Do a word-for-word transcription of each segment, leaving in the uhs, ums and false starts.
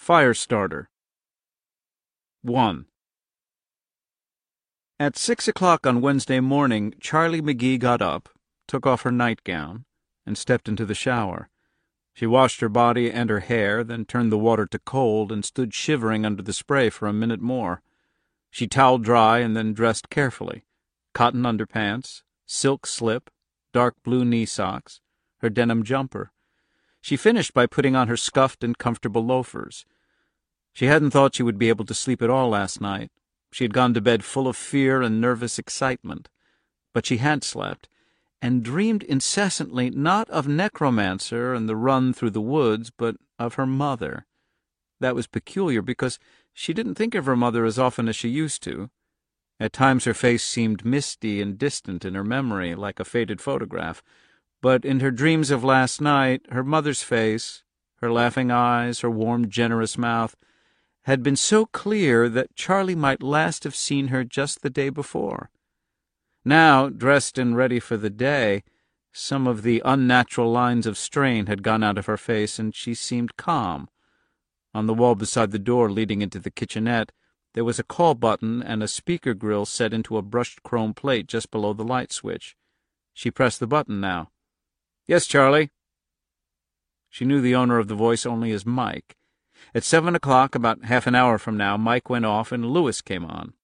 Firestarter. one. At six o'clock on Wednesday morning, Charlie McGee got up, took off her nightgown, and stepped into the shower. She washed her body and her hair, then turned the water to cold and stood shivering under the spray for a minute more. She toweled dry and then dressed carefully. Cotton underpants, silk slip, dark blue knee socks, her denim jumper. She finished by putting on her scuffed and comfortable loafers. She hadn't thought she would be able to sleep at all last night. She had gone to bed full of fear and nervous excitement. But she had slept, and dreamed incessantly not of Necromancer and the run through the woods, but of her mother. That was peculiar, because she didn't think of her mother as often as she used to. At times her face seemed misty and distant in her memory, like a faded photograph. But in her dreams of last night, her mother's face, her laughing eyes, her warm, generous mouth, had been so clear that Charlie might last have seen her just the day before. Now, dressed and ready for the day, some of the unnatural lines of strain had gone out of her face, and she seemed calm. On the wall beside the door leading into the kitchenette, there was a call button and a speaker grill set into a brushed chrome plate just below the light switch. She pressed the button now. "Yes, Charlie." She knew the owner of the voice only as Mike. At seven o'clock, about half an hour from now, Mike went off and Lewis came on.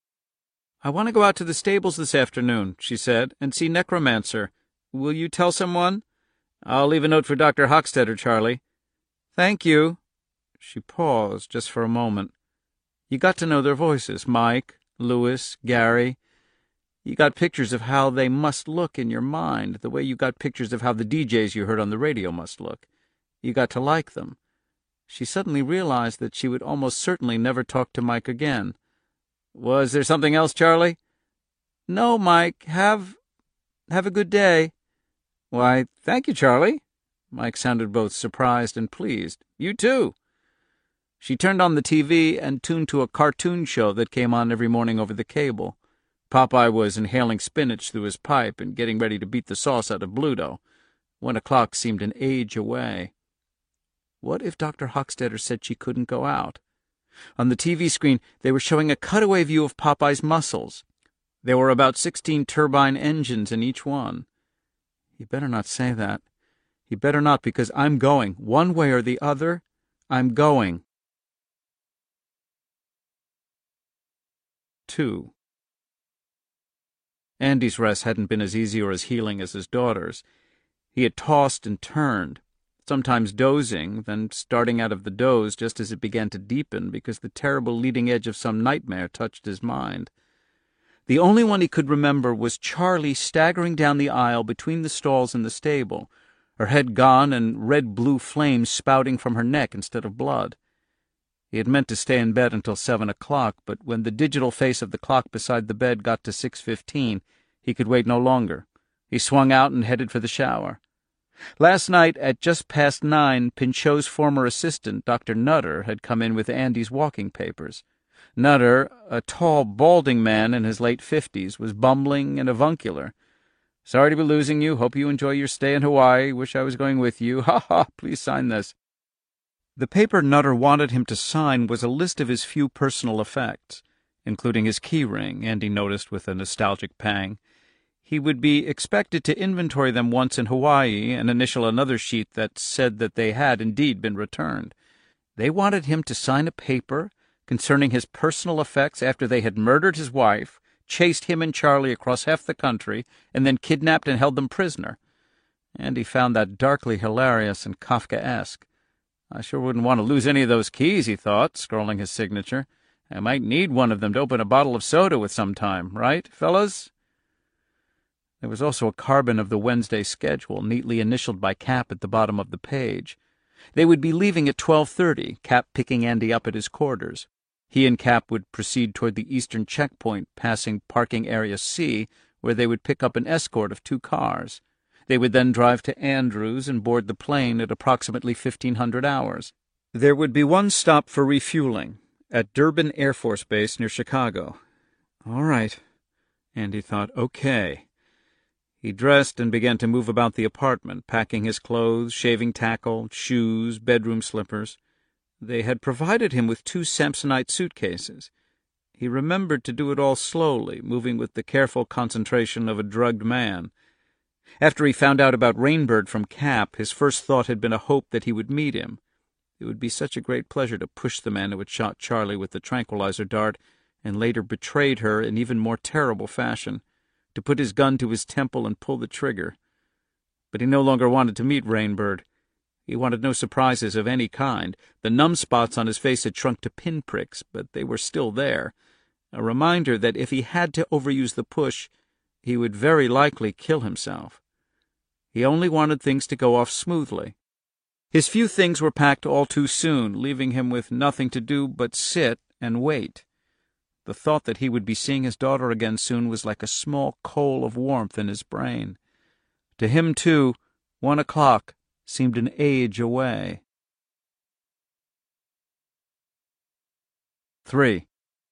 "I want to go out to the stables this afternoon," she said, "and see Necromancer. Will you tell someone?" "I'll leave a note for Doctor Hochstetter, Charlie." "Thank you." She paused just for a moment. You got to know their voices, Mike, Lewis, Gary. You got pictures of how they must look in your mind, the way you got pictures of how the D Js you heard on the radio must look. You got to like them. She suddenly realized that she would almost certainly never talk to Mike again. "Was there something else, Charlie?" "No, Mike. Have... have a good day." "Why, thank you, Charlie." Mike sounded both surprised and pleased. "You too." She turned on the T V and tuned to a cartoon show that came on every morning over the cable. Popeye was inhaling spinach through his pipe and getting ready to beat the sauce out of Bluto. One o'clock seemed an age away. What if Doctor Hochstetter said she couldn't go out? On the T V screen, they were showing a cutaway view of Popeye's muscles. There were about sixteen turbine engines in each one. He better not say that. He better not, because I'm going. One way or the other, I'm going. Two. Andy's rest hadn't been as easy or as healing as his daughter's. He had tossed and turned, sometimes dozing, then starting out of the doze just as it began to deepen because the terrible leading edge of some nightmare touched his mind. The only one he could remember was Charlie staggering down the aisle between the stalls and the stable, her head gone and red-blue flames spouting from her neck instead of blood. He had meant to stay in bed until seven o'clock, but when the digital face of the clock beside the bed got to six fifteen, he could wait no longer. He swung out and headed for the shower. Last night, at just past nine, Pinchot's former assistant, Doctor Nutter, had come in with Andy's walking papers. Nutter, a tall, balding man in his late fifties, was bumbling and avuncular. "Sorry to be losing you. Hope you enjoy your stay in Hawaii. Wish I was going with you. Ha ha! Please sign this." The paper Nutter wanted him to sign was a list of his few personal effects, including his key ring, Andy noticed with a nostalgic pang. He would be expected to inventory them once in Hawaii and initial another sheet that said that they had indeed been returned. They wanted him to sign a paper concerning his personal effects after they had murdered his wife, chased him and Charlie across half the country, and then kidnapped and held them prisoner. Andy found that darkly hilarious and Kafkaesque. "I sure wouldn't want to lose any of those keys," he thought, scrawling his signature. "I might need one of them to open a bottle of soda with some time, right, fellas?" There was also a carbon of the Wednesday schedule, neatly initialed by Cap at the bottom of the page. They would be leaving at twelve thirty, Cap picking Andy up at his quarters. He and Cap would proceed toward the eastern checkpoint, passing Parking Area C, where they would pick up an escort of two cars. They would then drive to Andrews and board the plane at approximately fifteen hundred hours. There would be one stop for refueling, at Durbin Air Force Base near Chicago. All right, Andy thought, okay. He dressed and began to move about the apartment, packing his clothes, shaving tackle, shoes, bedroom slippers. They had provided him with two Samsonite suitcases. He remembered to do it all slowly, moving with the careful concentration of a drugged man. After he found out about Rainbird from Cap, his first thought had been a hope that he would meet him. It would be such a great pleasure to push the man who had shot Charlie with the tranquilizer dart and later betrayed her in even more terrible fashion, to put his gun to his temple and pull the trigger. But he no longer wanted to meet Rainbird. He wanted no surprises of any kind. The numb spots on his face had shrunk to pinpricks, but they were still there, a reminder that if he had to overuse the push, he would very likely kill himself. He only wanted things to go off smoothly. His few things were packed all too soon, leaving him with nothing to do but sit and wait. The thought that he would be seeing his daughter again soon was like a small coal of warmth in his brain. To him, too, one o'clock seemed an age away. Three.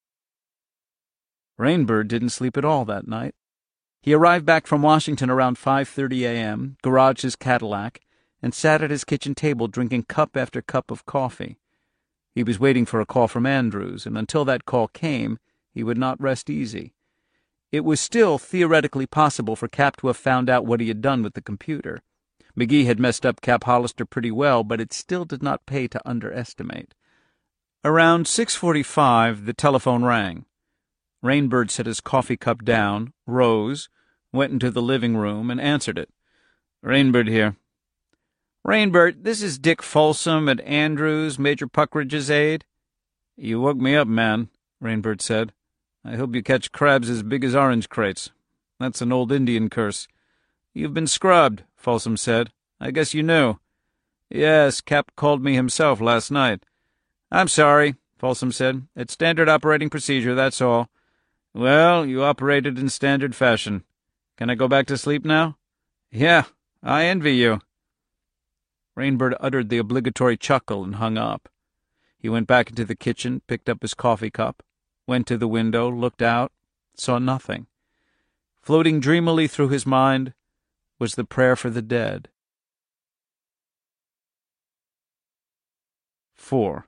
Rainbird didn't sleep at all that night. He arrived back from Washington around five thirty a m, garaged his Cadillac, and sat at his kitchen table drinking cup after cup of coffee. He was waiting for a call from Andrews, and until that call came, he would not rest easy. It was still theoretically possible for Cap to have found out what he had done with the computer. McGee had messed up Cap Hollister pretty well, but it still did not pay to underestimate. Around six forty-five, the telephone rang. Rainbird set his coffee cup down, rose, went into the living room, and answered it. "Rainbird here." "Rainbird, this is Dick Folsom at Andrews, Major Puckridge's aide." "You woke me up, man," Rainbird said. "I hope you catch crabs as big as orange crates. That's an old Indian curse." "You've been scrubbed," Folsom said. "I guess you knew." "Yes, Cap called me himself last night." "I'm sorry," Folsom said. "It's standard operating procedure, that's all." "Well, you operated in standard fashion. Can I go back to sleep now?" "Yeah, I envy you." Rainbird uttered the obligatory chuckle and hung up. He went back into the kitchen, picked up his coffee cup, went to the window, looked out, saw nothing. Floating dreamily through his mind was the prayer for the dead. Four.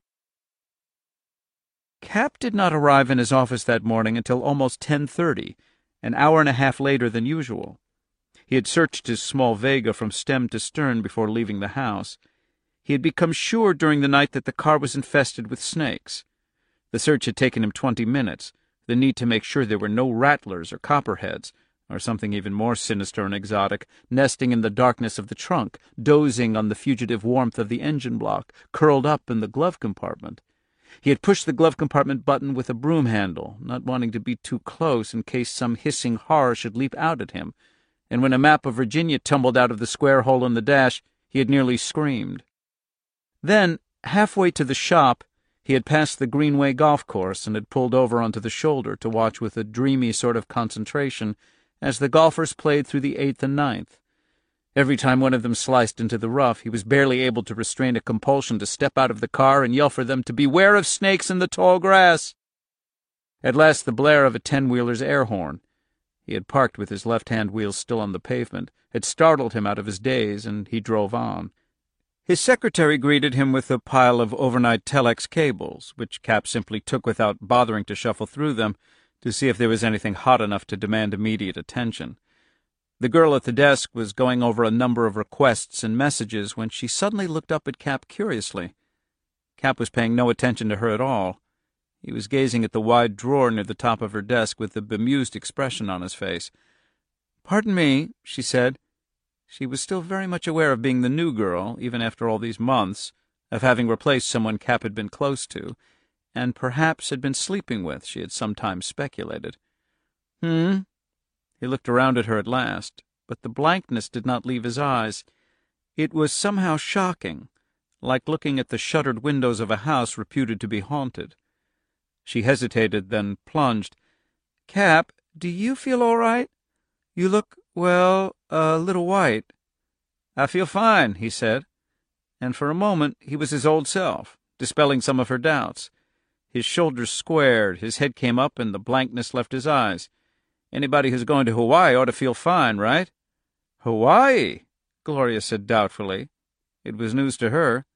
Cap did not arrive in his office that morning until almost ten thirty, an hour and a half later than usual. He had searched his small Vega from stem to stern before leaving the house. He had become sure during the night that the car was infested with snakes. The search had taken him twenty minutes, the need to make sure there were no rattlers or copperheads, or something even more sinister and exotic, nesting in the darkness of the trunk, dozing on the fugitive warmth of the engine block, curled up in the glove compartment. He had pushed the glove compartment button with a broom handle, not wanting to be too close in case some hissing horror should leap out at him, and when a map of Virginia tumbled out of the square hole in the dash, he had nearly screamed. Then, halfway to the shop, he had passed the Greenway golf course and had pulled over onto the shoulder to watch with a dreamy sort of concentration as the golfers played through the eighth and ninth. Every time one of them sliced into the rough, he was barely able to restrain a compulsion to step out of the car and yell for them to beware of snakes in the tall grass. At last the blare of a ten-wheeler's air horn. He had parked with his left-hand wheel still on the pavement, had startled him out of his daze, and he drove on. His secretary greeted him with a pile of overnight telex cables, which Cap simply took without bothering to shuffle through them to see if there was anything hot enough to demand immediate attention. The girl at the desk was going over a number of requests and messages when she suddenly looked up at Cap curiously. Cap was paying no attention to her at all. He was gazing at the wide drawer near the top of her desk with a bemused expression on his face. "Pardon me," she said. She was still very much aware of being the new girl, even after all these months, of having replaced someone Cap had been close to, and perhaps had been sleeping with, she had sometimes speculated. Hmm? He looked around at her at last, but the blankness did not leave his eyes. It was somehow shocking, like looking at the shuttered windows of a house reputed to be haunted. She hesitated, then plunged. "Cap, do you feel all right? You look, well, a little white." "I feel fine," he said, and for a moment he was his old self, dispelling some of her doubts. His shoulders squared, his head came up, and the blankness left his eyes. "Anybody who's going to Hawaii ought to feel fine, right?" "Hawaii?" Gloria said doubtfully. It was news to her.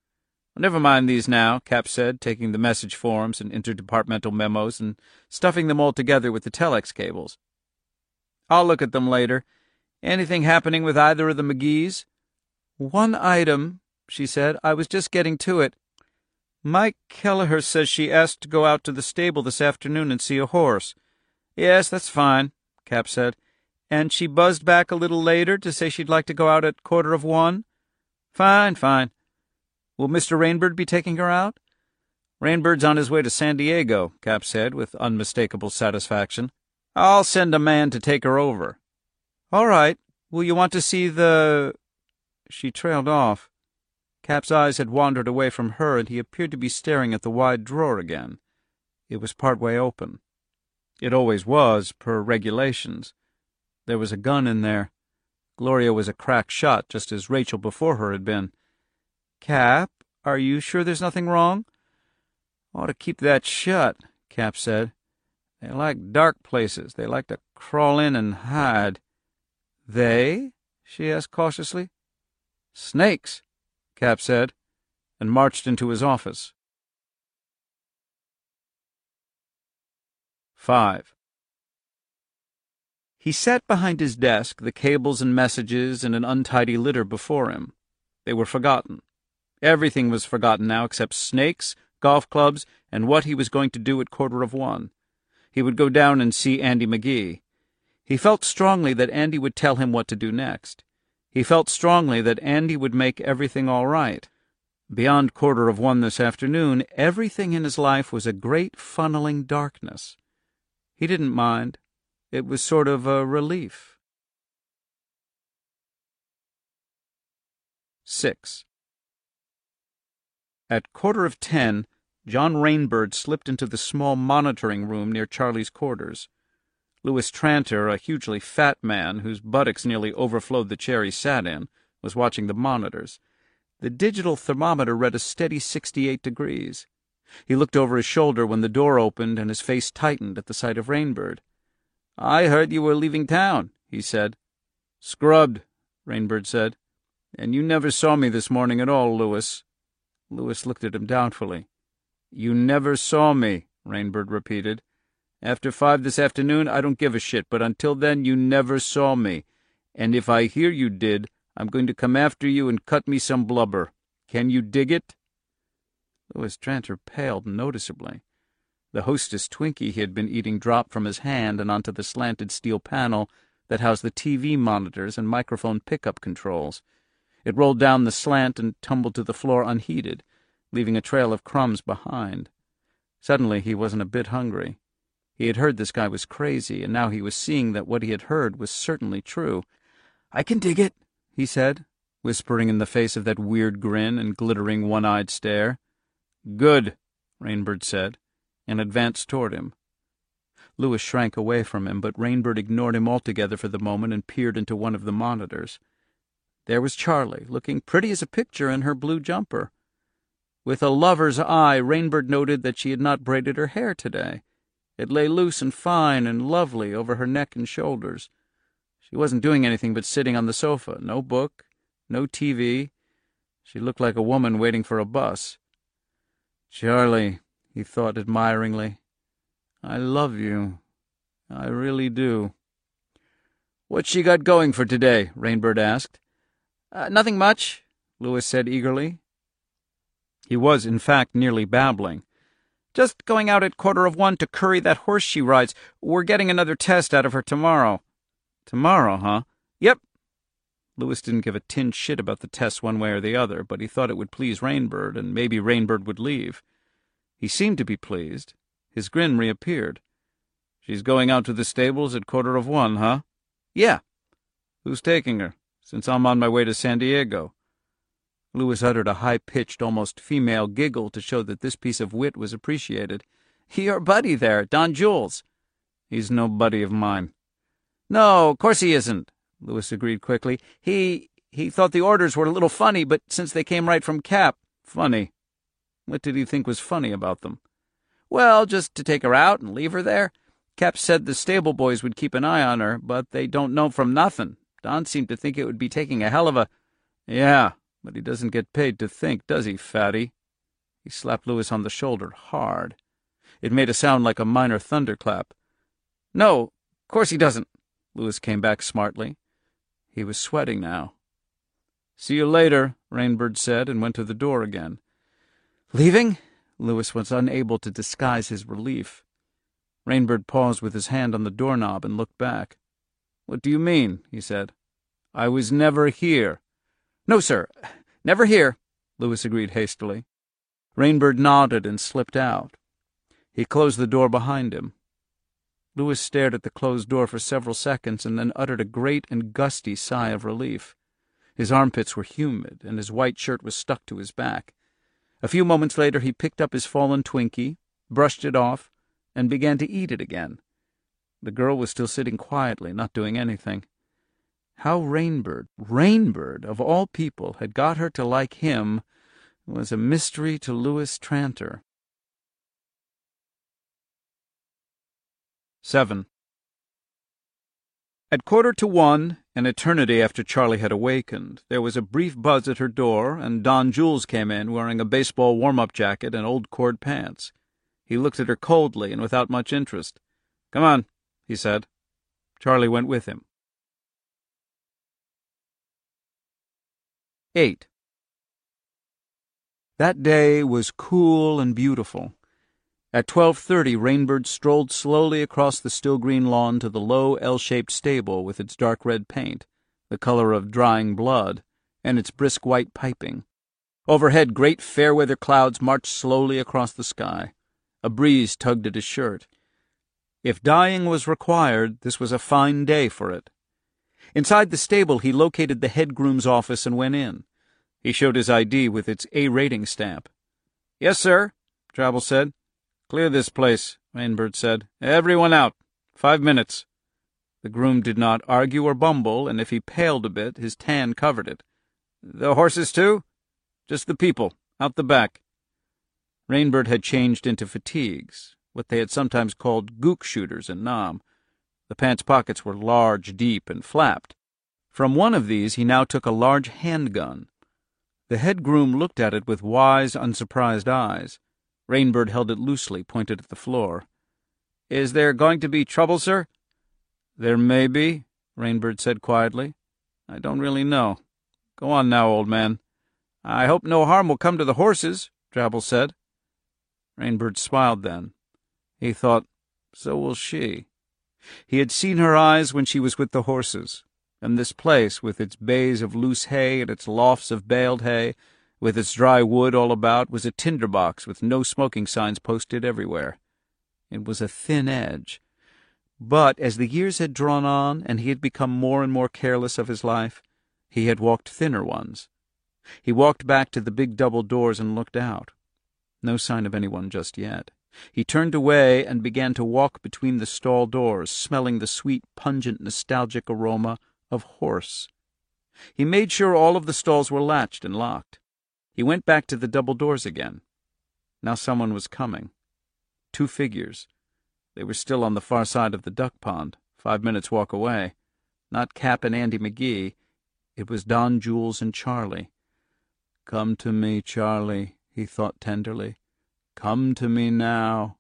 Never mind these now, Cap said, taking the message forms and interdepartmental memos and stuffing them all together with the telex cables. I'll look at them later. Anything happening with either of the McGees? One item, she said. I was just getting to it. Mike Kelleher says she asked to go out to the stable this afternoon and see a horse. Yes, that's fine, Cap said. And she buzzed back a little later to say she'd like to go out at quarter of one? Fine, fine. Will Mister Rainbird be taking her out? Rainbird's on his way to San Diego, Cap said, with unmistakable satisfaction. I'll send a man to take her over. All right. Will you want to see the... She trailed off. Cap's eyes had wandered away from her, and he appeared to be staring at the wide drawer again. It was part way open. It always was, per regulations. There was a gun in there. Gloria was a crack shot, just as Rachel before her had been. Cap, are you sure there's nothing wrong? Ought to keep that shut, Cap said. They like dark places. They like to crawl in and hide. They? She asked cautiously. Snakes, Cap said, and marched into his office. Five. He sat behind his desk, the cables and messages in an untidy litter before him. They were forgotten. Everything was forgotten now except snakes, golf clubs, and what he was going to do at quarter of one. He would go down and see Andy McGee. He felt strongly that Andy would tell him what to do next. He felt strongly that Andy would make everything all right. Beyond quarter of one this afternoon, everything in his life was a great funneling darkness. He didn't mind. It was sort of a relief. Six. At quarter of ten, John Rainbird slipped into the small monitoring room near Charlie's quarters. Louis Tranter, a hugely fat man whose buttocks nearly overflowed the chair he sat in, was watching the monitors. The digital thermometer read a steady sixty-eight degrees. He looked over his shoulder when the door opened and his face tightened at the sight of Rainbird. "I heard you were leaving town," he said. "Scrubbed," Rainbird said. "And you never saw me this morning at all, Louis." Louis looked at him doubtfully. "You never saw me," Rainbird repeated. "After five this afternoon, I don't give a shit, but until then you never saw me. And if I hear you did, I'm going to come after you and cut me some blubber. Can you dig it?" Louis Tranter paled noticeably. The Hostess Twinkie he had been eating dropped from his hand and onto the slanted steel panel that housed the T V monitors and microphone pickup controls. It rolled down the slant and tumbled to the floor unheeded, leaving a trail of crumbs behind. Suddenly he wasn't a bit hungry. He had heard this guy was crazy, and now he was seeing that what he had heard was certainly true. "I can dig it," he said, whispering in the face of that weird grin and glittering one-eyed stare. "Good," Rainbird said, and advanced toward him. Louis shrank away from him, but Rainbird ignored him altogether for the moment and peered into one of the monitors. There was Charlie, looking pretty as a picture in her blue jumper. With a lover's eye, Rainbird noted that she had not braided her hair today. It lay loose and fine and lovely over her neck and shoulders. She wasn't doing anything but sitting on the sofa. No book, no T V. She looked like a woman waiting for a bus. "Charlie," he thought admiringly, "I love you. I really do." "What's she got going for today?" Rainbird asked. Uh, nothing much," Louis said eagerly. He was, in fact, nearly babbling. "Just going out at quarter of one to curry that horse she rides. We're getting another test out of her tomorrow." "Tomorrow, huh?" "Yep." Louis didn't give a tin shit about the test one way or the other, but he thought it would please Rainbird, and maybe Rainbird would leave. He seemed to be pleased. His grin reappeared. "She's going out to the stables at quarter of one, huh?" "Yeah." "Who's taking her, since I'm on my way to San Diego?" Louis uttered a high-pitched, almost female giggle to show that this piece of wit was appreciated. "Your buddy there, Don Jules." "He's no buddy of mine." "No, of course he isn't," Louis agreed quickly. He he thought the orders were a little funny, but since they came right from Cap—" "Funny? What did he think was funny about them?" "Well, just to take her out and leave her there. Cap said the stable boys would keep an eye on her, but they don't know from nothing. Don seemed to think it would be taking a hell of a—" "Yeah, but he doesn't get paid to think, does he, fatty?" He slapped Lewis on the shoulder hard. It made a sound like a minor thunderclap. "No, of course he doesn't," Lewis came back smartly. He was sweating now. "See you later," Rainbird said, and went to the door again. "Leaving?" Lewis was unable to disguise his relief. Rainbird paused with his hand on the doorknob and looked back. "What do you mean?" he said. "I was never here." "No, sir, never here," Lewis agreed hastily. Rainbird nodded and slipped out. He closed the door behind him. Lewis stared at the closed door for several seconds and then uttered a great and gusty sigh of relief. His armpits were humid, and his white shirt was stuck to his back. A few moments later he picked up his fallen Twinkie, brushed it off, and began to eat it again. The girl was still sitting quietly, not doing anything. How Rainbird, Rainbird, of all people, had got her to like him was a mystery to Lewis Tranter. Seven. At quarter to one, an eternity after Charlie had awakened, there was a brief buzz at her door, and Don Jules came in wearing a baseball warm-up jacket and old cord pants. He looked at her coldly and without much interest. "Come on," he said. Charlie went with him. Eight. That day was cool and beautiful. At twelve thirty, Rainbird strolled slowly across the still green lawn to the low L-shaped stable with its dark red paint, the color of drying blood, and its brisk white piping. Overhead, great fair-weather clouds marched slowly across the sky. A breeze tugged at his shirt. If dying was required, this was a fine day for it. Inside the stable, he located the head groom's office and went in. He showed his I D with its A rating stamp. "Yes, sir," Travel said. "Clear this place," Rainbird said. "Everyone out. Five minutes." The groom did not argue or bumble, and if he paled a bit, his tan covered it. "The horses, too?" "Just the people. Out the back." Rainbird had changed into fatigues, what they had sometimes called gook shooters in Nam. The pants' pockets were large, deep, and flapped. From one of these he now took a large handgun. The head groom looked at it with wise, unsurprised eyes. Rainbird held it loosely, pointed at the floor. "Is there going to be trouble, sir?" "There may be," Rainbird said quietly. "I don't really know. Go on now, old man." "I hope no harm will come to the horses," Drabble said. Rainbird smiled then. He thought, so will she. He had seen her eyes when she was with the horses, and this place, with its bays of loose hay and its lofts of baled hay, with its dry wood all about, was a tinder-box with no smoking signs posted everywhere. It was a thin edge. But as the years had drawn on and he had become more and more careless of his life, he had walked thinner ones. He walked back to the big double doors and looked out. No sign of anyone just yet. He turned away and began to walk between the stall doors, smelling the sweet, pungent, nostalgic aroma of horse. He made sure all of the stalls were latched and locked. He went back to the double doors again. Now someone was coming. Two figures. They were still on the far side of the duck pond, five minutes' walk away. Not Cap and Andy McGee. It was Don Jules and Charlie. "Come to me, Charlie," he thought tenderly. "Come to me now."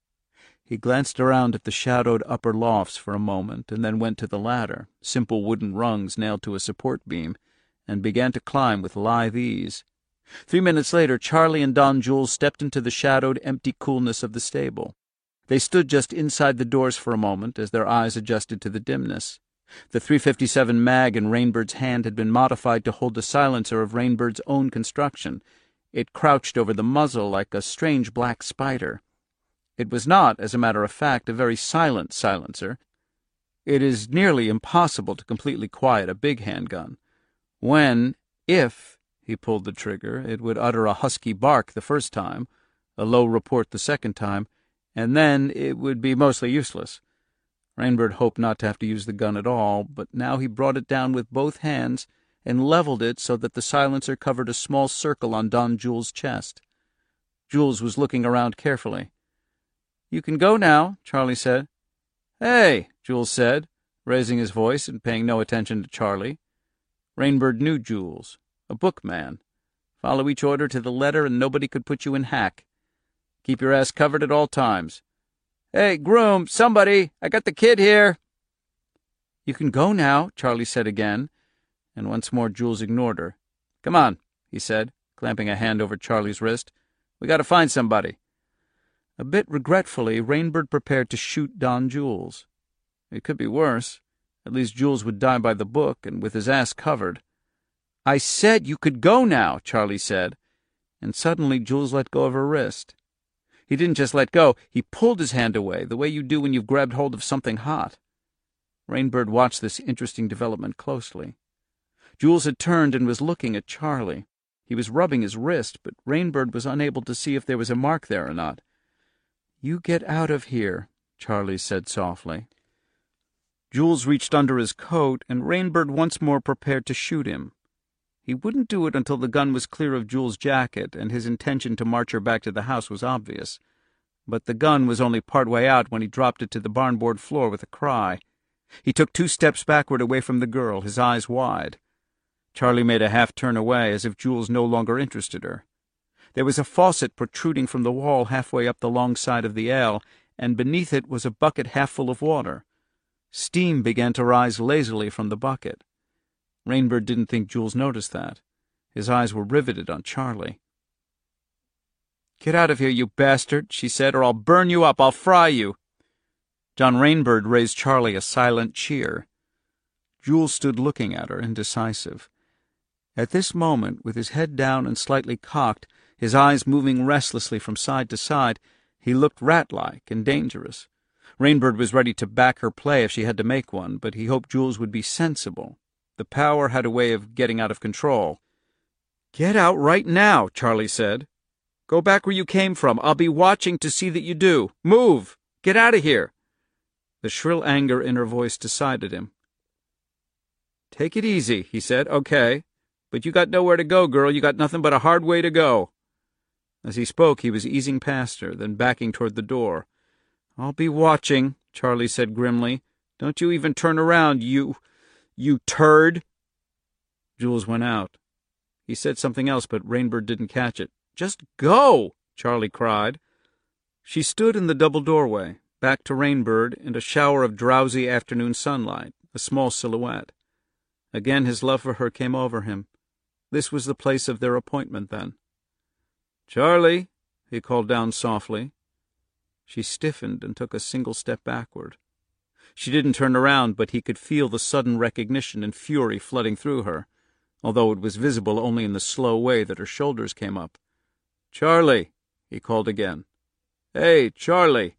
He glanced around at the shadowed upper lofts for a moment, and then went to the ladder, simple wooden rungs nailed to a support beam, and began to climb with lithe ease. Three minutes later, Charlie and Don Jules stepped into the shadowed, empty coolness of the stable. They stood just inside the doors for a moment as their eyes adjusted to the dimness. The three fifty-seven mag in Rainbird's hand had been modified to hold a silencer of Rainbird's own construction. It crouched over the muzzle like a strange black spider. It was not, as a matter of fact, a very silent silencer. It is nearly impossible to completely quiet a big handgun. When, if, he pulled the trigger, it would utter a husky bark the first time, a low report the second time, and then it would be mostly useless. Rainbird hoped not to have to use the gun at all, but now he brought it down with both hands and leveled it so that the silencer covered a small circle on Don Jules' chest. Jules was looking around carefully. "You can go now," Charlie said. "Hey," Jules said, raising his voice and paying no attention to Charlie. Rainbird knew Jules, a bookman. Follow each order to the letter and nobody could put you in hack. Keep your ass covered at all times. Hey, groom, somebody, I got the kid here. You can go now, Charlie said again, and once more Jules ignored her. Come on, he said, clamping a hand over Charlie's wrist. We got to find somebody. A bit regretfully, Rainbird prepared to shoot Don Jules. It could be worse. At least Jules would die by the book and with his ass covered. I said you could go now, Charlie said, and suddenly Jules let go of her wrist. He didn't just let go, he pulled his hand away, the way you do when you've grabbed hold of something hot. Rainbird watched this interesting development closely. Jules had turned and was looking at Charlie. He was rubbing his wrist, but Rainbird was unable to see if there was a mark there or not. You get out of here, Charlie said softly. Jules reached under his coat, and Rainbird once more prepared to shoot him. He wouldn't do it until the gun was clear of Jules' jacket, and his intention to march her back to the house was obvious. But the gun was only part way out when he dropped it to the barnboard floor with a cry. He took two steps backward away from the girl, his eyes wide. Charlie made a half-turn away, as if Jules no longer interested her. There was a faucet protruding from the wall halfway up the long side of the L, and beneath it was a bucket half full of water. Steam began to rise lazily from the bucket. Rainbird didn't think Jules noticed that. His eyes were riveted on Charlie. "Get out of here, you bastard," she said, "or I'll burn you up, I'll fry you." John Rainbird raised Charlie a silent cheer. Jules stood looking at her, indecisive. At this moment, with his head down and slightly cocked, his eyes moving restlessly from side to side, he looked rat-like and dangerous. Rainbird was ready to back her play if she had to make one, but he hoped Jules would be sensible. The power had a way of getting out of control. "Get out right now," Charlie said. "Go back where you came from. I'll be watching to see that you do. Move! Get out of here!" The shrill anger in her voice decided him. "Take it easy," he said. "Okay. But you got nowhere to go, girl. You got nothing but a hard way to go." As he spoke, he was easing past her, then backing toward the door. "I'll be watching," Charlie said grimly. "Don't you even turn around, you... you turd." Jules went out. He said something else, but Rainbird didn't catch it. "Just go!" Charlie cried. She stood in the double doorway, back to Rainbird in a shower of drowsy afternoon sunlight, a small silhouette. Again his love for her came over him. This was the place of their appointment, then. "Charlie," he called down softly. She stiffened and took a single step backward. She didn't turn around, but he could feel the sudden recognition and fury flooding through her, although it was visible only in the slow way that her shoulders came up. "Charlie," he called again. "Hey, Charlie."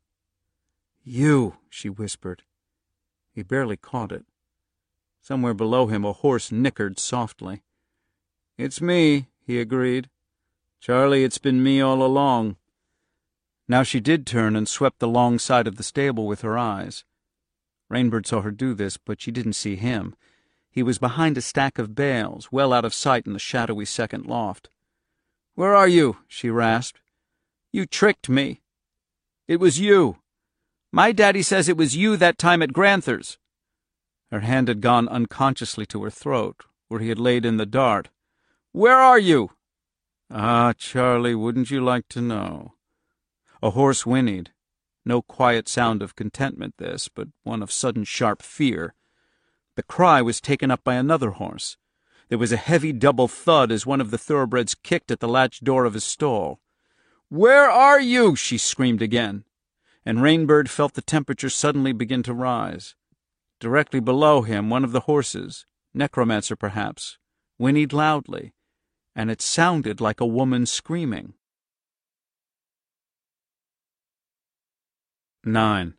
"You," she whispered. He barely caught it. Somewhere below him a horse nickered softly. "It's me," he agreed. "Charlie, it's been me all along." Now she did turn and swept the long side of the stable with her eyes. Rainbird saw her do this, but she didn't see him. He was behind a stack of bales, well out of sight in the shadowy second loft. "Where are you?" she rasped. "You tricked me. It was you. My daddy says it was you that time at Granther's." Her hand had gone unconsciously to her throat, where he had laid in the dart. "Where are you?" "Ah, Charlie, wouldn't you like to know?" A horse whinnied. No quiet sound of contentment, this, but one of sudden sharp fear. The cry was taken up by another horse. There was a heavy double thud as one of the thoroughbreds kicked at the latch door of his stall. "Where are you?" she screamed again, and Rainbird felt the temperature suddenly begin to rise. Directly below him, one of the horses, necromancer perhaps, whinnied loudly, and it sounded like a woman screaming. Nine.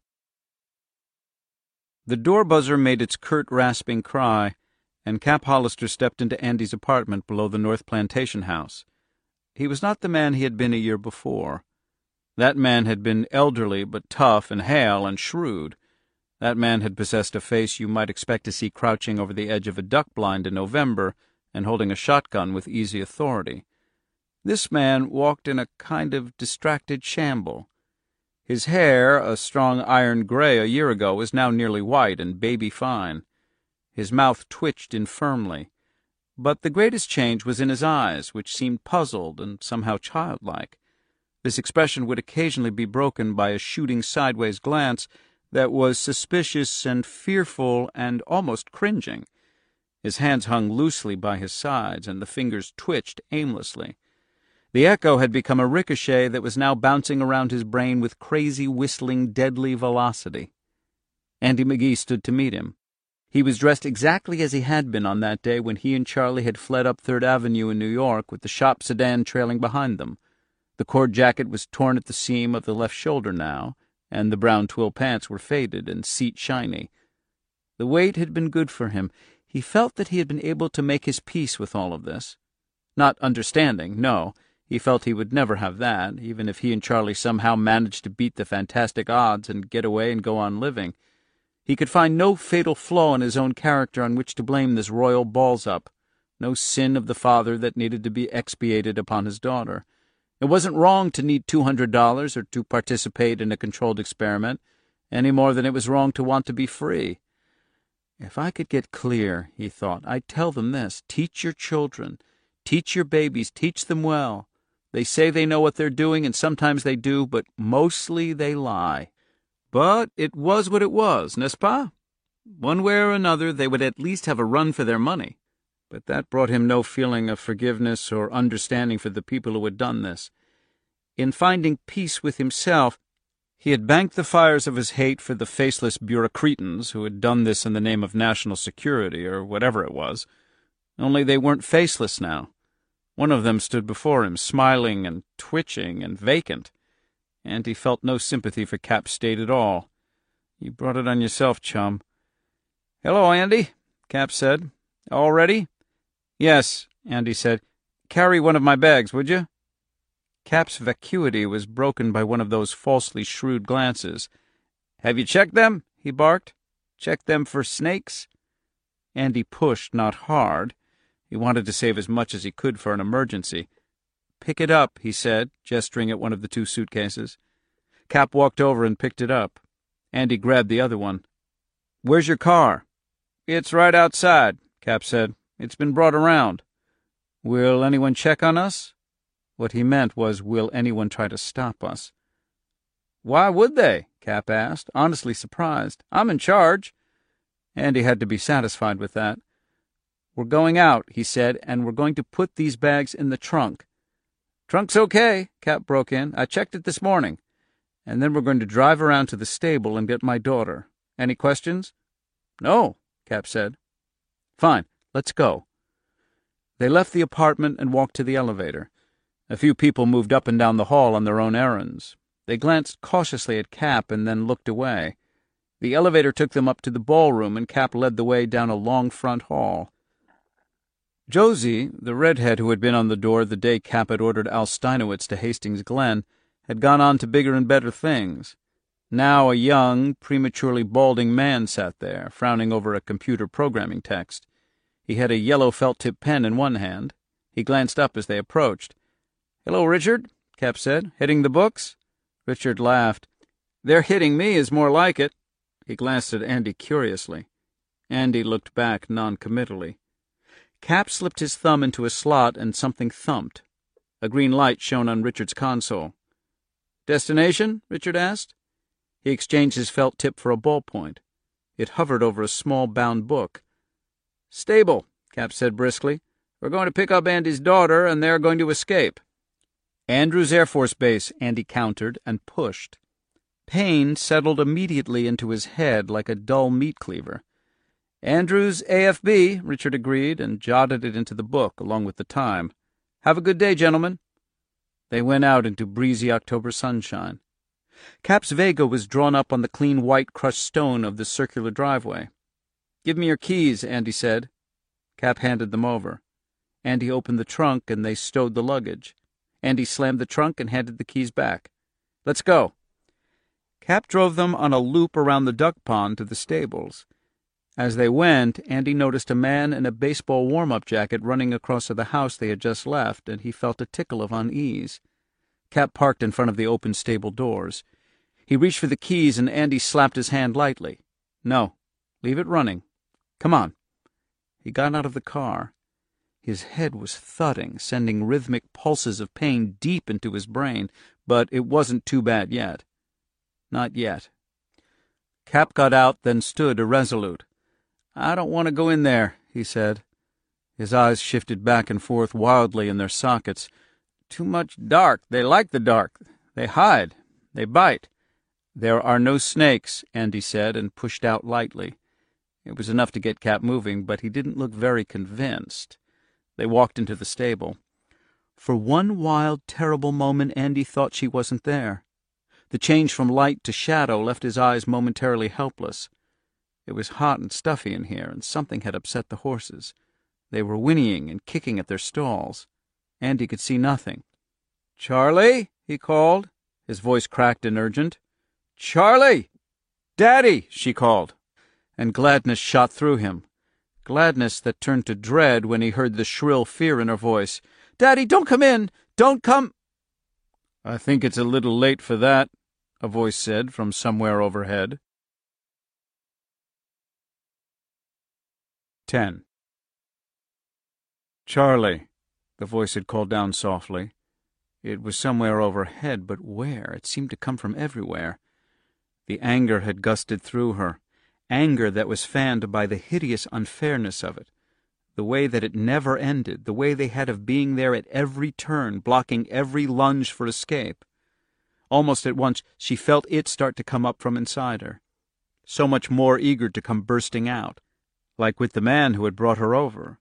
The door buzzer made its curt, rasping cry, and Cap Hollister stepped into Andy's apartment below the North Plantation House. He was not the man he had been a year before. That man had been elderly but tough and hale and shrewd. That man had possessed a face you might expect to see crouching over the edge of a duck blind in November and holding a shotgun with easy authority. This man walked in a kind of distracted shamble. His hair, a strong iron gray a year ago, was now nearly white and baby-fine. His mouth twitched infirmly, But the greatest change was in his eyes, which seemed puzzled and somehow childlike. This expression would occasionally be broken by a shooting sideways glance that was suspicious and fearful and almost cringing. His hands hung loosely by his sides, and the fingers twitched aimlessly. The echo had become a ricochet that was now bouncing around his brain with crazy, whistling, deadly velocity. Andy McGee stood to meet him. He was dressed exactly as he had been on that day when he and Charlie had fled up Third Avenue in New York with the shop sedan trailing behind them. The cord jacket was torn at the seam of the left shoulder now, and the brown twill pants were faded and seat shiny. The wait had been good for him. He felt that he had been able to make his peace with all of this. Not understanding, no. He felt he would never have that, even if he and Charlie somehow managed to beat the fantastic odds and get away and go on living. He could find no fatal flaw in his own character on which to blame this royal balls-up, no sin of the father that needed to be expiated upon his daughter. It wasn't wrong to need two hundred dollars or to participate in a controlled experiment, any more than it was wrong to want to be free. If I could get clear, he thought, I'd tell them this. Teach your children. Teach your babies. Teach them well. They say they know what they're doing, and sometimes they do, but mostly they lie. But it was what it was, n'est-ce pas? One way or another, they would at least have a run for their money. But that brought him no feeling of forgiveness or understanding for the people who had done this. In finding peace with himself, he had banked the fires of his hate for the faceless bureaucratans who had done this in the name of national security, or whatever it was. Only they weren't faceless now. One of them stood before him, smiling and twitching and vacant, and he felt no sympathy for Cap's state at all. You brought it on yourself, chum. "Hello, Andy," Cap said. "All ready?" "Yes," Andy said. "Carry one of my bags, would you?" Cap's vacuity was broken by one of those falsely shrewd glances. "Have you checked them?" he barked. "Checked them for snakes?" Andy pushed, not hard. He wanted to save as much as he could for an emergency. "Pick it up," he said, gesturing at one of the two suitcases. Cap walked over and picked it up. Andy grabbed the other one. "Where's your car?" "It's right outside," Cap said. "It's been brought around." "Will anyone check on us?" What he meant was, will anyone try to stop us? "Why would they?" Cap asked, honestly surprised. "I'm in charge." Andy had to be satisfied with that. "We're going out," he said, "and we're going to put these bags in the trunk." "Trunk's okay," Cap broke in. "I checked it this morning. And then we're going to drive around to the stable and get my daughter. Any questions?" "No," Cap said. "Fine, let's go." They left the apartment and walked to the elevator. A few people moved up and down the hall on their own errands. They glanced cautiously at Cap and then looked away. The elevator took them up to the ballroom, and Cap led the way down a long front hall. Josie, the redhead who had been on the door the day Cap had ordered Al Steinowitz to Hastings Glen, had gone on to bigger and better things. Now a young, prematurely balding man sat there, frowning over a computer programming text. He had a yellow felt-tip pen in one hand. He glanced up as they approached. "Hello, Richard," Cap said. "Hitting the books?" Richard laughed. "They're hitting me is more like it." He glanced at Andy curiously. Andy looked back noncommittally. Cap slipped his thumb into a slot and something thumped. A green light shone on Richard's console. "Destination?" Richard asked. He exchanged his felt tip for a ballpoint. It hovered over a small bound book. "Stable," Cap said briskly. "We're going to pick up Andy's daughter, and they're going to escape." "Andrews Air Force Base," Andy countered, and pushed. Pain settled immediately into his head like a dull meat cleaver. "Andrews A F B," Richard agreed, and jotted it into the book, along with the time. "Have a good day, gentlemen." They went out into breezy October sunshine. Cap's Vega was drawn up on the clean white crushed stone of the circular driveway. "Give me your keys," Andy said. Cap handed them over. Andy opened the trunk, and they stowed the luggage. Andy slammed the trunk and handed the keys back. "Let's go." Cap drove them on a loop around the duck pond to the stables. As they went, Andy noticed a man in a baseball warm-up jacket running across to the house they had just left, and he felt a tickle of unease. Cap parked in front of the open stable doors. He reached for the keys, and Andy slapped his hand lightly. "No, leave it running. Come on." He got out of the car. His head was thudding, sending rhythmic pulses of pain deep into his brain, but it wasn't too bad yet. Not yet. Cap got out, then stood irresolute. "I don't want to go in there," he said. His eyes shifted back and forth wildly in their sockets. "Too much dark. They like the dark. They hide. They bite." "There are no snakes," Andy said, and pushed out lightly. It was enough to get Cap moving, but he didn't look very convinced. They walked into the stable. For one wild, terrible moment Andy thought she wasn't there. The change from light to shadow left his eyes momentarily helpless. It was hot and stuffy in here, and something had upset the horses. They were whinnying and kicking at their stalls. Andy could see nothing. "Charlie?" he called. His voice cracked and urgent. "Charlie!" "Daddy!" she called. And gladness shot through him. Gladness that turned to dread when he heard the shrill fear in her voice. "Daddy, don't come in! Don't come—" "I think it's a little late for that," a voice said from somewhere overhead. Ten. "Charlie," the voice had called down softly. It was somewhere overhead, but where? It seemed to come from everywhere. The anger had gusted through her, anger that was fanned by the hideous unfairness of it, the way that it never ended, the way they had of being there at every turn, blocking every lunge for escape. Almost at once she felt it start to come up from inside her, so much more eager to come bursting out, like with the man who had brought her over.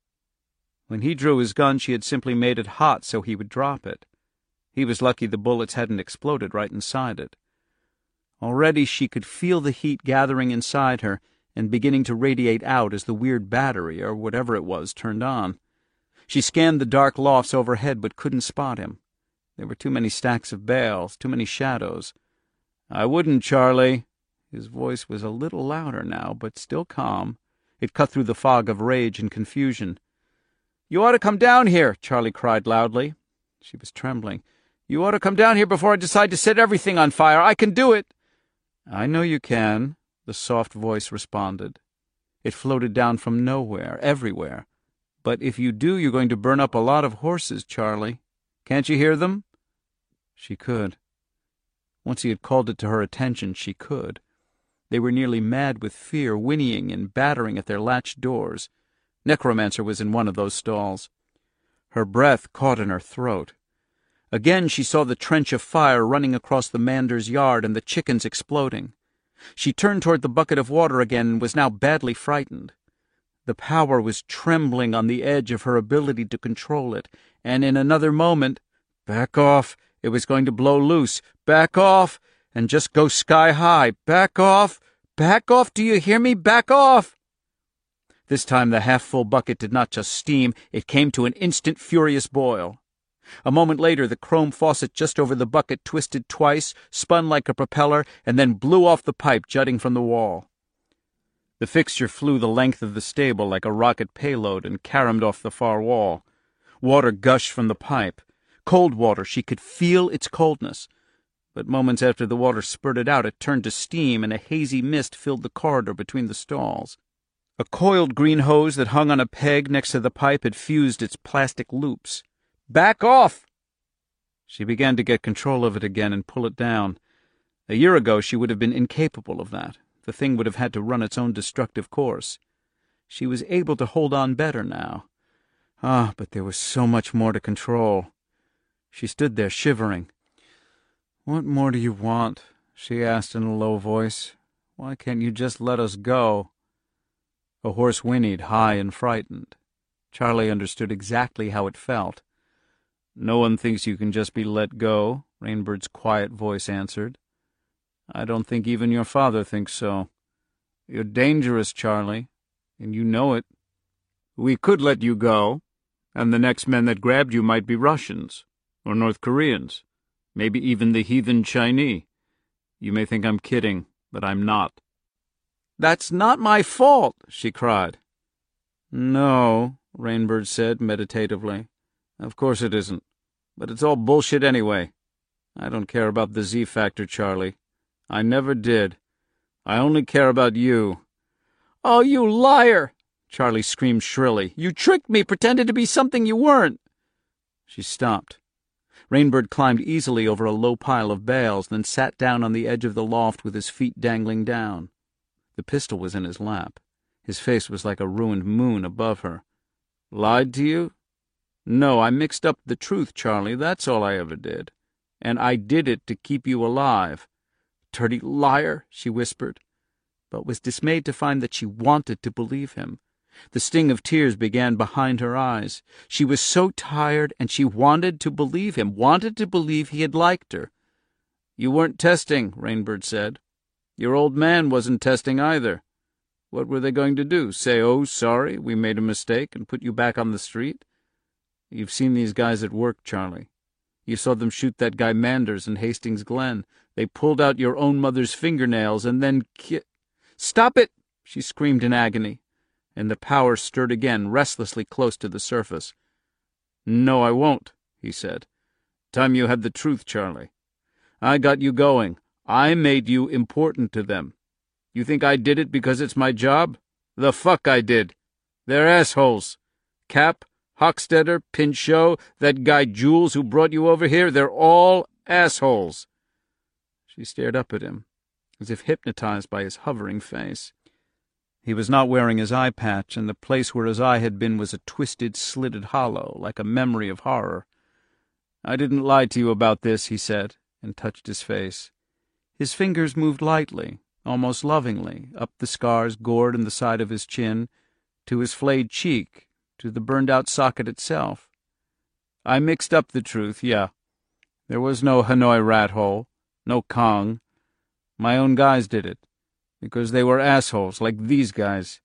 When he drew his gun, she had simply made it hot so he would drop it. He was lucky the bullets hadn't exploded right inside it. Already she could feel the heat gathering inside her and beginning to radiate out as the weird battery, or whatever it was, turned on. She scanned the dark lofts overhead but couldn't spot him. There were too many stacks of bales, too many shadows. "I wouldn't, Charlie." His voice was a little louder now, but still calm. It cut through the fog of rage and confusion. "You ought to come down here," Charlie cried loudly. She was trembling. "You ought to come down here before I decide to set everything on fire. I can do it." "I know you can," the soft voice responded. It floated down from nowhere, everywhere. "But if you do, you're going to burn up a lot of horses, Charlie. Can't you hear them?" She could. Once he had called it to her attention, she could. They were nearly mad with fear, whinnying and battering at their latched doors. Necromancer was in one of those stalls. Her breath caught in her throat. Again she saw the trench of fire running across the mander's yard and the chickens exploding. She turned toward the bucket of water again and was now badly frightened. The power was trembling on the edge of her ability to control it, and in another moment— "Back off! It was going to blow loose! Back off! And just go sky high! Back off! Back off! Do you hear me? Back off!" This time the half-full bucket did not just steam, it came to an instant furious boil. A moment later the chrome faucet just over the bucket twisted twice, spun like a propeller, and then blew off the pipe jutting from the wall. The fixture flew the length of the stable like a rocket payload and caromed off the far wall. Water gushed from the pipe. Cold water, she could feel its coldness. But moments after the water spurted out, it turned to steam, and a hazy mist filled the corridor between the stalls. A coiled green hose that hung on a peg next to the pipe had fused its plastic loops. "Back off!" She began to get control of it again and pull it down. A year ago she would have been incapable of that. The thing would have had to run its own destructive course. She was able to hold on better now. Ah, but there was so much more to control. She stood there shivering. "What more do you want?" she asked in a low voice. "Why can't you just let us go?" A horse whinnied, high and frightened. Charlie understood exactly how it felt. "No one thinks you can just be let go," Rainbird's quiet voice answered. "I don't think even your father thinks so. You're dangerous, Charlie, and you know it. We could let you go, and the next men that grabbed you might be Russians, or North Koreans, maybe even the heathen Chinese. You may think I'm kidding, but I'm not." "That's not my fault," she cried. "No," Rainbird said meditatively. "Of course it isn't. But it's all bullshit anyway. I don't care about the Z-Factor, Charlie. I never did. I only care about you." "Oh, you liar!" Charlie screamed shrilly. "You tricked me, pretended to be something you weren't." She stopped. Rainbird climbed easily over a low pile of bales, then sat down on the edge of the loft with his feet dangling down. The pistol was in his lap. His face was like a ruined moon above her. "Lied to you? No, I mixed up the truth, Charlie, that's all I ever did. And I did it to keep you alive." "Dirty liar," she whispered, but was dismayed to find that she wanted to believe him. The sting of tears began behind her eyes. She was so tired, and she wanted to believe him, wanted to believe he had liked her. "You weren't testing," Rainbird said. "Your old man wasn't testing either. What were they going to do? Say, 'Oh, sorry, we made a mistake,' and put you back on the street? You've seen these guys at work, Charlie. You saw them shoot that guy Manders in Hastings Glen. They pulled out your own mother's fingernails and then ki— "Stop it!" she screamed in agony, and the power stirred again, restlessly close to the surface. "No, I won't," he said. "Time you had the truth, Charlie. I got you going. I made you important to them. You think I did it because it's my job? The fuck I did. They're assholes. Cap, Hochstetter, Pinchot, that guy Jules who brought you over here, they're all assholes." She stared up at him, as if hypnotized by his hovering face. He was not wearing his eye patch, and the place where his eye had been was a twisted, slitted hollow, like a memory of horror. "I didn't lie to you about this," he said, and touched his face. His fingers moved lightly, almost lovingly, up the scars gored in the side of his chin, to his flayed cheek, to the burned-out socket itself. "I mixed up the truth, yeah. There was no Hanoi rat hole, no Kong. My own guys did it, because they were assholes, like these guys."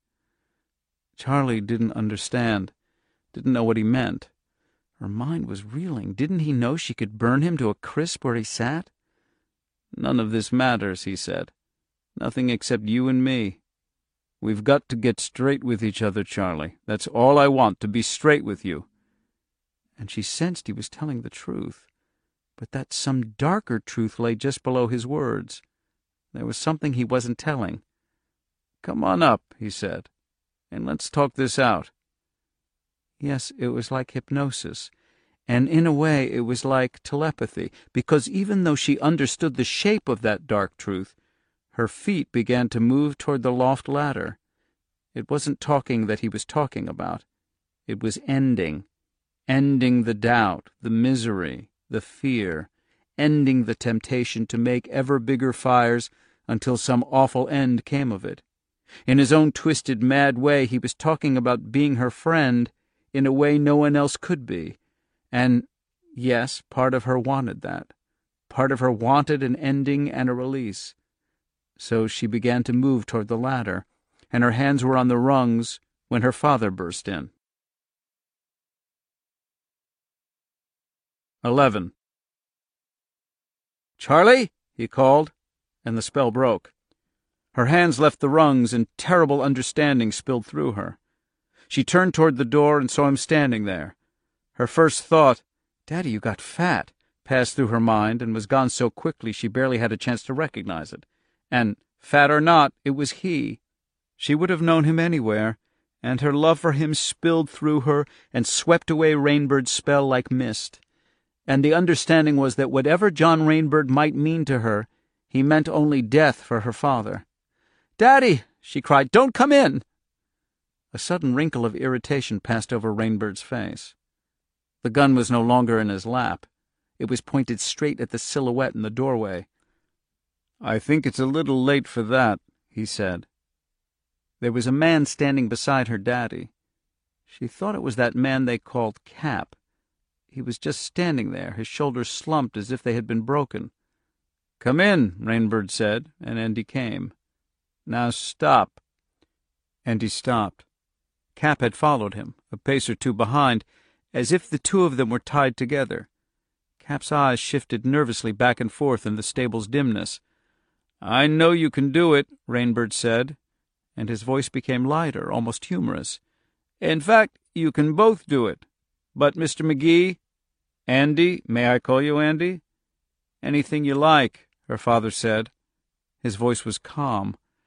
Charlie didn't understand, didn't know what he meant. Her mind was reeling. Didn't he know she could burn him to a crisp where he sat? "None of this matters," he said. "Nothing except you and me. We've got to get straight with each other, Charlie. That's all I want, to be straight with you." And she sensed he was telling the truth, but that some darker truth lay just below his words. There was something he wasn't telling. "Come on up," he said, "and let's talk this out." Yes, it was like hypnosis, and in a way it was like telepathy, because even though she understood the shape of that dark truth, her feet began to move toward the loft ladder. It wasn't talking that he was talking about. It was ending. Ending the doubt, the misery, the fear. Ending the temptation to make ever bigger fires until some awful end came of it. In his own twisted, mad way, he was talking about being her friend in a way no one else could be. And, yes, part of her wanted that. Part of her wanted an ending and a release. So she began to move toward the ladder, and her hands were on the rungs when her father burst in. Eleven. "Charlie?" he called, and the spell broke. Her hands left the rungs, and terrible understanding spilled through her. She turned toward the door and saw him standing there. Her first thought, "Daddy, you got fat," passed through her mind, and was gone so quickly she barely had a chance to recognize it. And, fat or not, it was he. She would have known him anywhere, and her love for him spilled through her and swept away Rainbird's spell like mist. And the understanding was that whatever John Rainbird might mean to her, he meant only death for her father. "Daddy!" she cried. "Don't come in!" A sudden wrinkle of irritation passed over Rainbird's face. The gun was no longer in his lap. It was pointed straight at the silhouette in the doorway. "I think it's a little late for that," he said. There was a man standing beside her daddy. She thought it was that man they called Cap. He was just standing there, his shoulders slumped as if they had been broken. "Come in," Rainbird said, and Andy came. "Now stop." Andy stopped. Cap had followed him, a pace or two behind, as if the two of them were tied together. Cap's eyes shifted nervously back and forth in the stable's dimness. "I know you can do it," Rainbird said, and his voice became lighter, almost humorous. "In fact, you can both do it. But, Mister McGee, Andy, may I call you Andy?" "Anything you like," her father said. His voice was calm.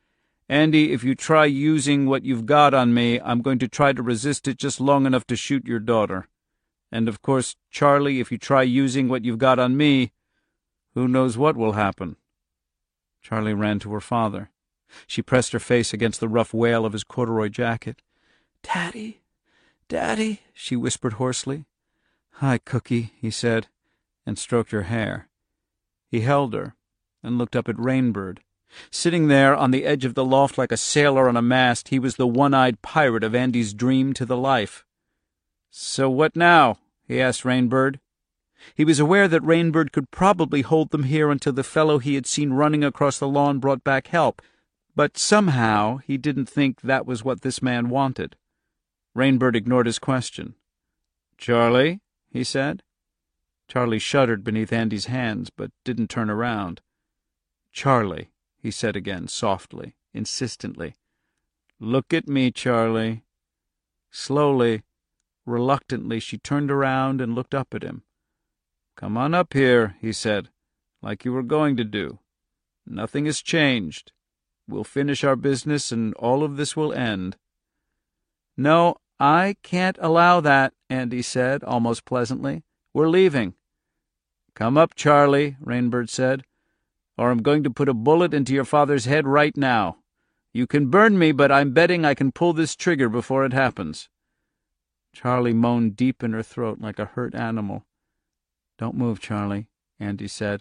Andy, if you try using what you've got on me, I'm going to try to resist it just long enough to shoot your daughter. And, of course, Charlie, if you try using what you've got on me, who knows what will happen?" Charlie ran to her father. She pressed her face against the rough wail of his corduroy jacket. "Daddy, Daddy," she whispered hoarsely. "Hi, Cookie," he said, and stroked her hair. He held her and looked up at Rainbird. Sitting there on the edge of the loft like a sailor on a mast, he was the one-eyed pirate of Andy's dream to the life. "So what now?" he asked Rainbird. He was aware that Rainbird could probably hold them here until the fellow he had seen running across the lawn brought back help, but somehow he didn't think that was what this man wanted. Rainbird ignored his question. "Charlie?" he said. Charlie shuddered beneath Andy's hands, but didn't turn around. "Charlie," he said again, softly, insistently. "Look at me, Charlie." Slowly, reluctantly, she turned around and looked up at him. "Come on up here," he said, "like you were going to do. Nothing has changed. We'll finish our business and all of this will end." "No, I can't allow that," Andy said, almost pleasantly. "We're leaving." "Come up, Charlie," Rainbird said, "or I'm going to put a bullet into your father's head right now. You can burn me, but I'm betting I can pull this trigger before it happens." Charlie moaned deep in her throat like a hurt animal. "Don't move, Charlie," Andy said.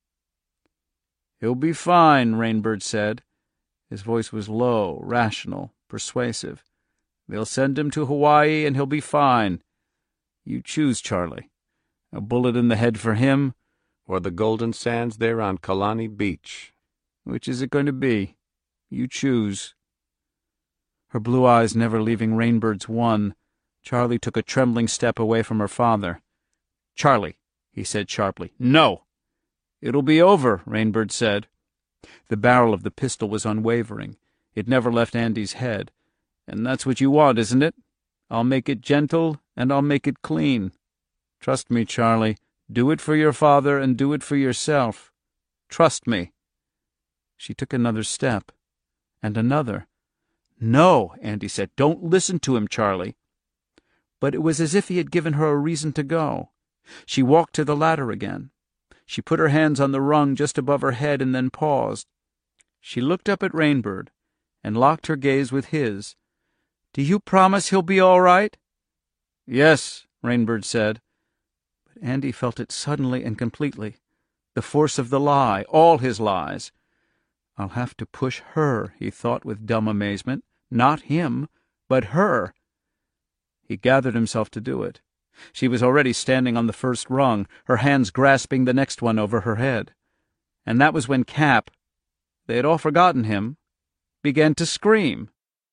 "He'll be fine," Rainbird said. His voice was low, rational, persuasive. "They'll send him to Hawaii, and he'll be fine. You choose, Charlie. A bullet in the head for him, or the golden sands there on Kalani Beach. Which is it going to be? You choose." Her blue eyes never leaving Rainbird's one, Charlie took a trembling step away from her father. "Charlie," he said sharply. "No!" "It'll be over," Rainbird said. The barrel of the pistol was unwavering. It never left Andy's head. "And that's what you want, isn't it? I'll make it gentle, and I'll make it clean. Trust me, Charlie. Do it for your father, and do it for yourself. Trust me." She took another step, and another. "No," Andy said. "Don't listen to him, Charlie." But it was as if he had given her a reason to go. She walked to the ladder again. She put her hands on the rung just above her head and then paused. She looked up at Rainbird and locked her gaze with his. "Do you promise he'll be all right?" "Yes," Rainbird said. But Andy felt it suddenly and completely. The force of the lie, all his lies. "I'll have to push her," he thought with dumb amazement. Not him, but her. He gathered himself to do it. She was already standing on the first rung, her hands grasping the next one over her head. And that was when Cap, they had all forgotten him, began to scream.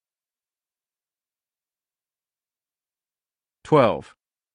Twelve.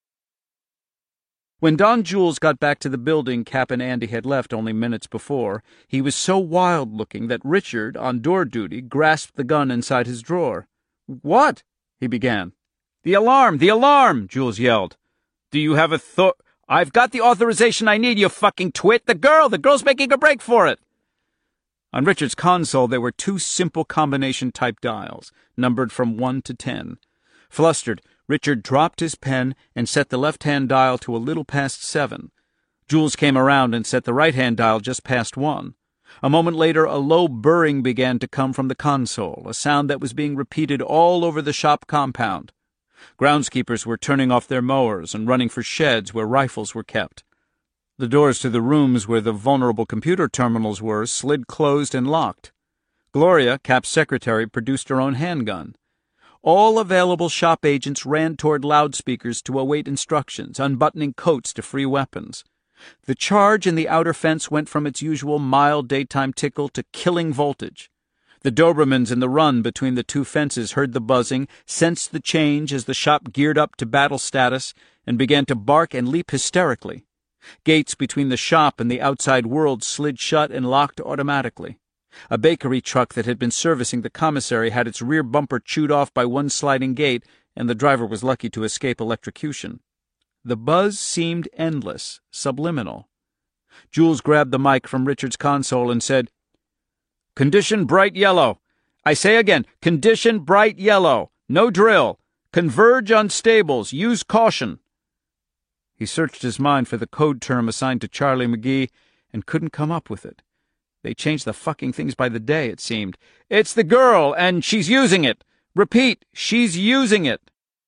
When Don Jules got back to the building Cap and Andy had left only minutes before, he was so wild-looking that Richard, on door duty, grasped the gun inside his drawer. "What?" he began. "The alarm! The alarm!" Jules yelled. "Do you have a thought? I've got the authorization I need, you fucking twit! The girl! The girl's making a break for it!" On Richard's console there were two simple combination-type dials, numbered from one to ten. Flustered, Richard dropped his pen and set the left-hand dial to a little past seven. Jules came around and set the right-hand dial just past one. A moment later a low burring began to come from the console, a sound that was being repeated all over the shop compound. Groundskeepers were turning off their mowers and running for sheds where rifles were kept. The doors to the rooms where the vulnerable computer terminals were slid closed and locked. Gloria, Cap's secretary, produced her own handgun. All available shop agents ran toward loudspeakers to await instructions, unbuttoning coats to free weapons. The charge in the outer fence went from its usual mild daytime tickle to killing voltage. The Dobermans in the run between the two fences heard the buzzing, sensed the change as the shop geared up to battle status, and began to bark and leap hysterically. Gates between the shop and the outside world slid shut and locked automatically. A bakery truck that had been servicing the commissary had its rear bumper chewed off by one sliding gate, and the driver was lucky to escape electrocution. The buzz seemed endless, subliminal. Jules grabbed the mic from Richard's console and said, "Condition bright yellow. I say again, condition bright yellow. No drill. Converge on stables. Use caution. He searched his mind for the code term assigned to Charlie McGee and couldn't come up with it. They changed the fucking things by the day, it seemed. It's the girl, and she's using it. Repeat, she's using it.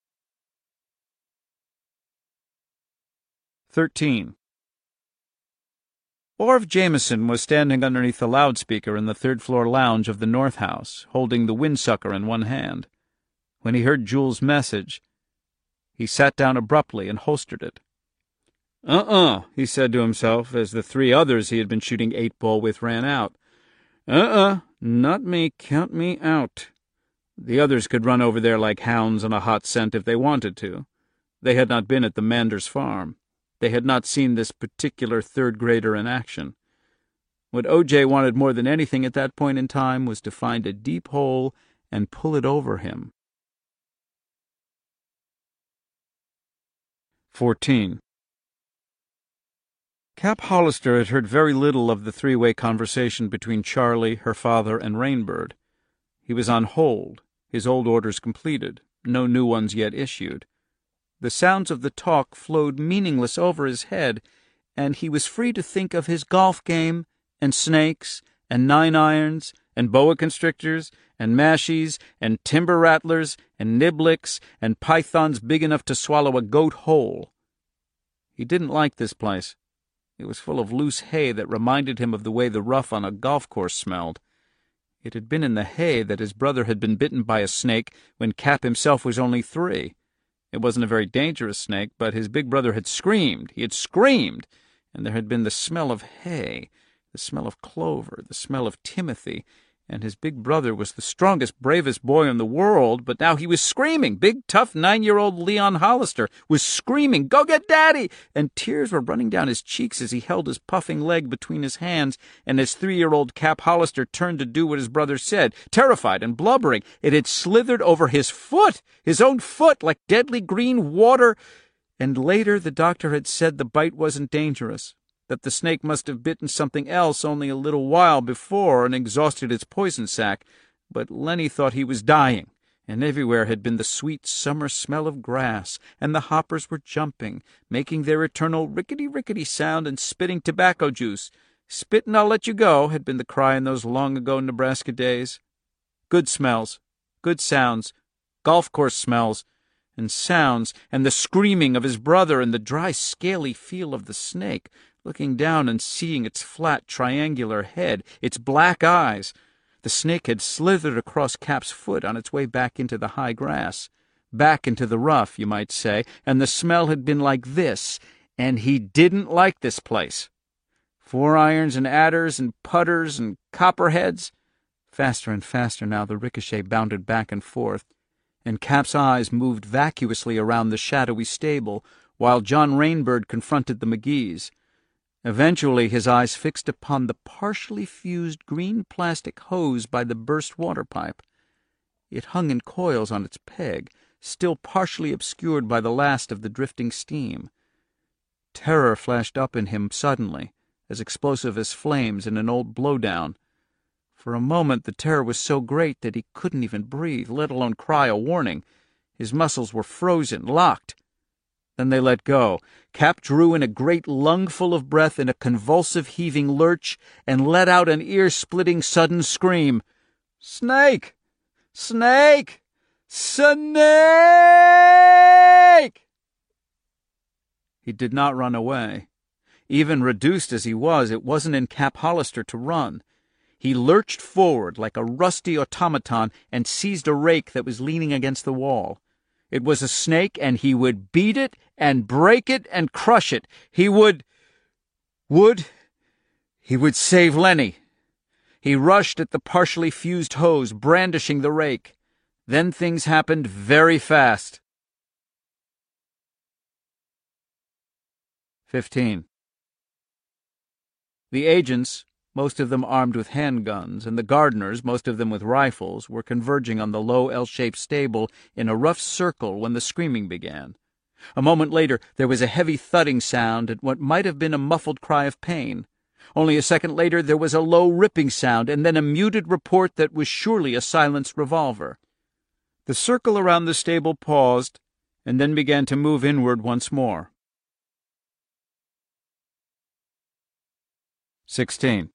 Thirteen. Orv Jameson was standing underneath the loudspeaker in the third-floor lounge of the North House, holding the windsucker in one hand. When he heard Jules' message, he sat down abruptly and holstered it. Uh-uh, he said to himself, as the three others he had been shooting eight-ball with ran out. Uh-uh, not me, count me out. The others could run over there like hounds on a hot scent if they wanted to. They had not been at the Manders farm. They had not seen this particular third-grader in action. What O J wanted more than anything at that point in time was to find a deep hole and pull it over him. Fourteen. Cap Hollister had heard very little of the three-way conversation between Charlie, her father, and Rainbird. He was on hold, his old orders completed, no new ones yet issued. The sounds of the talk flowed meaningless over his head, and he was free to think of his golf game, and snakes, and nine-irons, and boa constrictors, and mashies, and timber rattlers, and niblicks, and pythons big enough to swallow a goat whole. He didn't like this place. It was full of loose hay that reminded him of the way the rough on a golf course smelled. It had been in the hay that his brother had been bitten by a snake when Cap himself was only three. It wasn't a very dangerous snake, but his big brother had screamed. He had screamed, and there had been the smell of hay, the smell of clover, the smell of Timothy, and his big brother was the strongest, bravest boy in the world, but now he was screaming. Big, tough, nine-year-old Leon Hollister was screaming, "Go get Daddy!" And tears were running down his cheeks as he held his puffing leg between his hands, and as three-year-old Cap Hollister turned to do what his brother said, terrified and blubbering. It had slithered over his foot, his own foot, like deadly green water. And later the doctor had said the bite wasn't dangerous, that the snake must have bitten something else only a little while before and exhausted its poison sac, but Lenny thought he was dying, and everywhere had been the sweet summer smell of grass, and the hoppers were jumping, making their eternal rickety-rickety sound and spitting tobacco juice. "Spit and I'll let you go," had been the cry in those long-ago Nebraska days. Good smells, good sounds, golf course smells, and sounds, and the screaming of his brother, and the dry, scaly feel of the snake, looking down and seeing its flat, triangular head, its black eyes. The snake had slithered across Cap's foot on its way back into the high grass, back into the rough, you might say, and the smell had been like this, and he didn't like this place. Four irons and adders and putters and copperheads. Faster and faster now the ricochet bounded back and forth, and Cap's eyes moved vacuously around the shadowy stable, while John Rainbird confronted the McGees. Eventually his eyes fixed upon the partially fused green plastic hose by the burst water pipe. It hung in coils on its peg, still partially obscured by the last of the drifting steam. Terror flashed up in him suddenly, as explosive as flames in an old blowdown. For a moment the terror was so great that he couldn't even breathe, let alone cry a warning. His muscles were frozen, locked. Then they let go. Cap drew in a great lungful of breath in a convulsive heaving lurch and let out an ear-splitting sudden scream. "Snake! Snake! Snake!" He did not run away. Even reduced as he was, it wasn't in Cap Hollister to run. He lurched forward like a rusty automaton and seized a rake that was leaning against the wall. It was a snake, and he would beat it and break it and crush it. He would... would... he would save Lenny. He rushed at the partially fused hose, brandishing the rake. Then things happened very fast. Fifteen. The agents, most of them armed with handguns, and the gardeners, most of them with rifles, were converging on the low L-shaped stable in a rough circle when the screaming began. A moment later there was a heavy thudding sound and what might have been a muffled cry of pain. Only a second later there was a low ripping sound, and then a muted report that was surely a silenced revolver. The circle around the stable paused, and then began to move inward once more. Sixteen.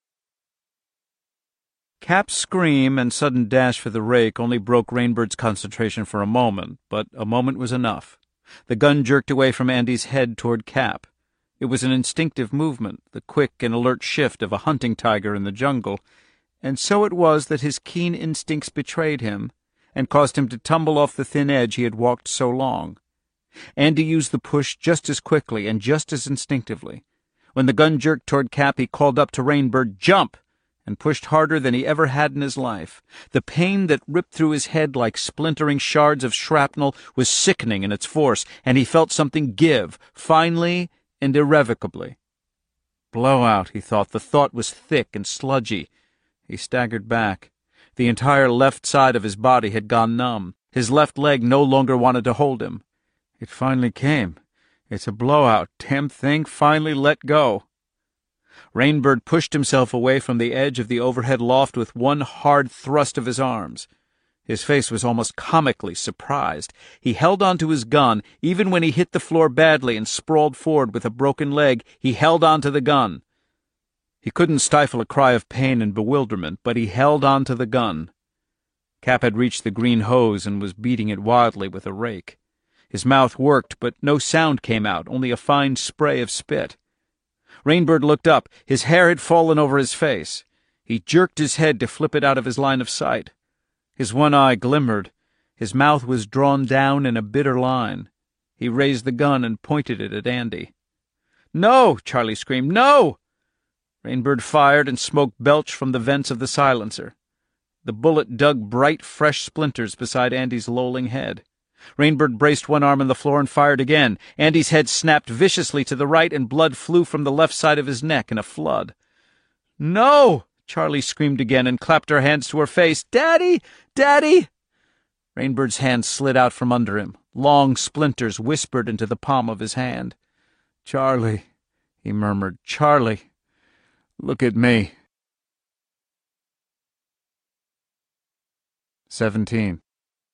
Cap's scream and sudden dash for the rake only broke Rainbird's concentration for a moment, but a moment was enough. The gun jerked away from Andy's head toward Cap. It was an instinctive movement, the quick and alert shift of a hunting tiger in the jungle, and so it was that his keen instincts betrayed him and caused him to tumble off the thin edge he had walked so long. Andy used the push just as quickly and just as instinctively. When the gun jerked toward Cap, he called up to Rainbird, "Jump!" and pushed harder than he ever had in his life. The pain that ripped through his head like splintering shards of shrapnel was sickening in its force, and he felt something give, finally and irrevocably. Blowout, he thought. The thought was thick and sludgy. He staggered back. The entire left side of his body had gone numb. His left leg no longer wanted to hold him. It finally came. It's a blowout. Damn thing finally let go. Rainbird pushed himself away from the edge of the overhead loft with one hard thrust of his arms. His face was almost comically surprised. He held on to his gun. Even when he hit the floor badly and sprawled forward with a broken leg, he held on to the gun. He couldn't stifle a cry of pain and bewilderment, but he held on to the gun. Cap had reached the green hose and was beating it wildly with a rake. His mouth worked, but no sound came out, only a fine spray of spit. Rainbird looked up. His hair had fallen over his face. He jerked his head to flip it out of his line of sight. His one eye glimmered. His mouth was drawn down in a bitter line. He raised the gun and pointed it at Andy. "No!" Charlie screamed. "No!" Rainbird fired, and smoke belched from the vents of the silencer. The bullet dug bright, fresh splinters beside Andy's lolling head. Rainbird braced one arm on the floor and fired again. Andy's head snapped viciously to the right, and blood flew from the left side of his neck in a flood. "No!" Charlie screamed again and clapped her hands to her face. "Daddy! Daddy!" Rainbird's hand slid out from under him. Long splinters whispered into the palm of his hand. "Charlie," he murmured. "Charlie, look at me." Seventeen.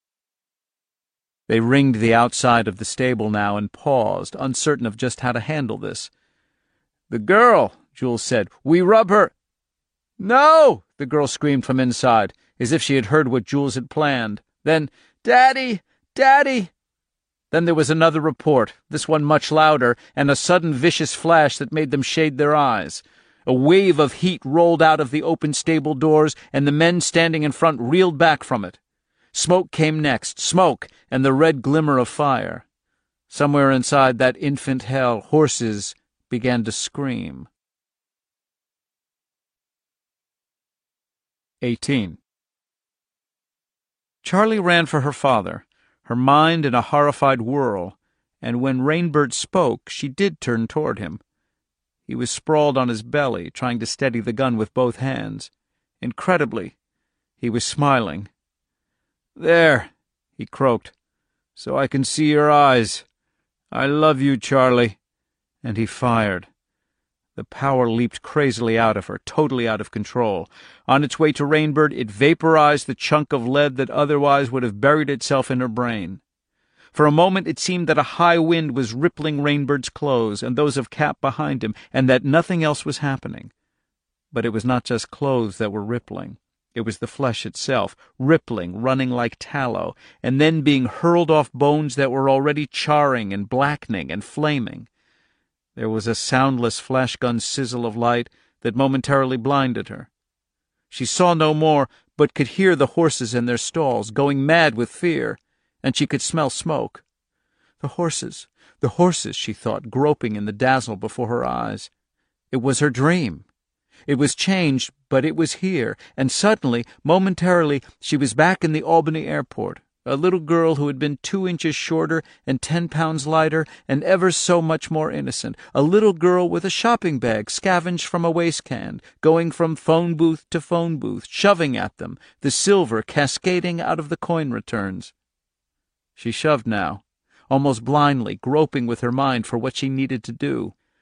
They ringed the outside of the stable now and paused, uncertain of just how to handle this. "The girl," Jules said. "We rub her—" "No!" the girl screamed from inside, as if she had heard what Jules had planned. Then, "Daddy! Daddy!" Then there was another report, this one much louder, and a sudden vicious flash that made them shade their eyes. A wave of heat rolled out of the open stable doors, and the men standing in front reeled back from it. Smoke came next, smoke, and the red glimmer of fire. Somewhere inside that infant hell, horses began to scream. Eighteen. Charlie ran for her father, her mind in a horrified whirl, and when Rainbird spoke, she did turn toward him. He was sprawled on his belly, trying to steady the gun with both hands. Incredibly, he was smiling. "There," he croaked, "so I can see your eyes. I love you, Charlie." And he fired. The power leaped crazily out of her, totally out of control. On its way to Rainbird, it vaporized the chunk of lead that otherwise would have buried itself in her brain. For a moment it seemed that a high wind was rippling Rainbird's clothes and those of Cap behind him, and that nothing else was happening. But it was not just clothes that were rippling. It was the flesh itself, rippling, running like tallow, and then being hurled off bones that were already charring and blackening and flaming. There was a soundless flashgun sizzle of light that momentarily blinded her. She saw no more, but could hear the horses in their stalls, going mad with fear, and she could smell smoke. The horses, the horses, she thought, groping in the dazzle before her eyes. It was her dream. It was changed, but it was here, and suddenly, momentarily, she was back in the Albany airport, a little girl who had been two inches shorter and ten pounds lighter and ever so much more innocent, a little girl with a shopping bag scavenged from a waistband, going from phone booth to phone booth, shoving at them, the silver cascading out of the coin returns. She shoved now, almost blindly, groping with her mind for what she needed to do.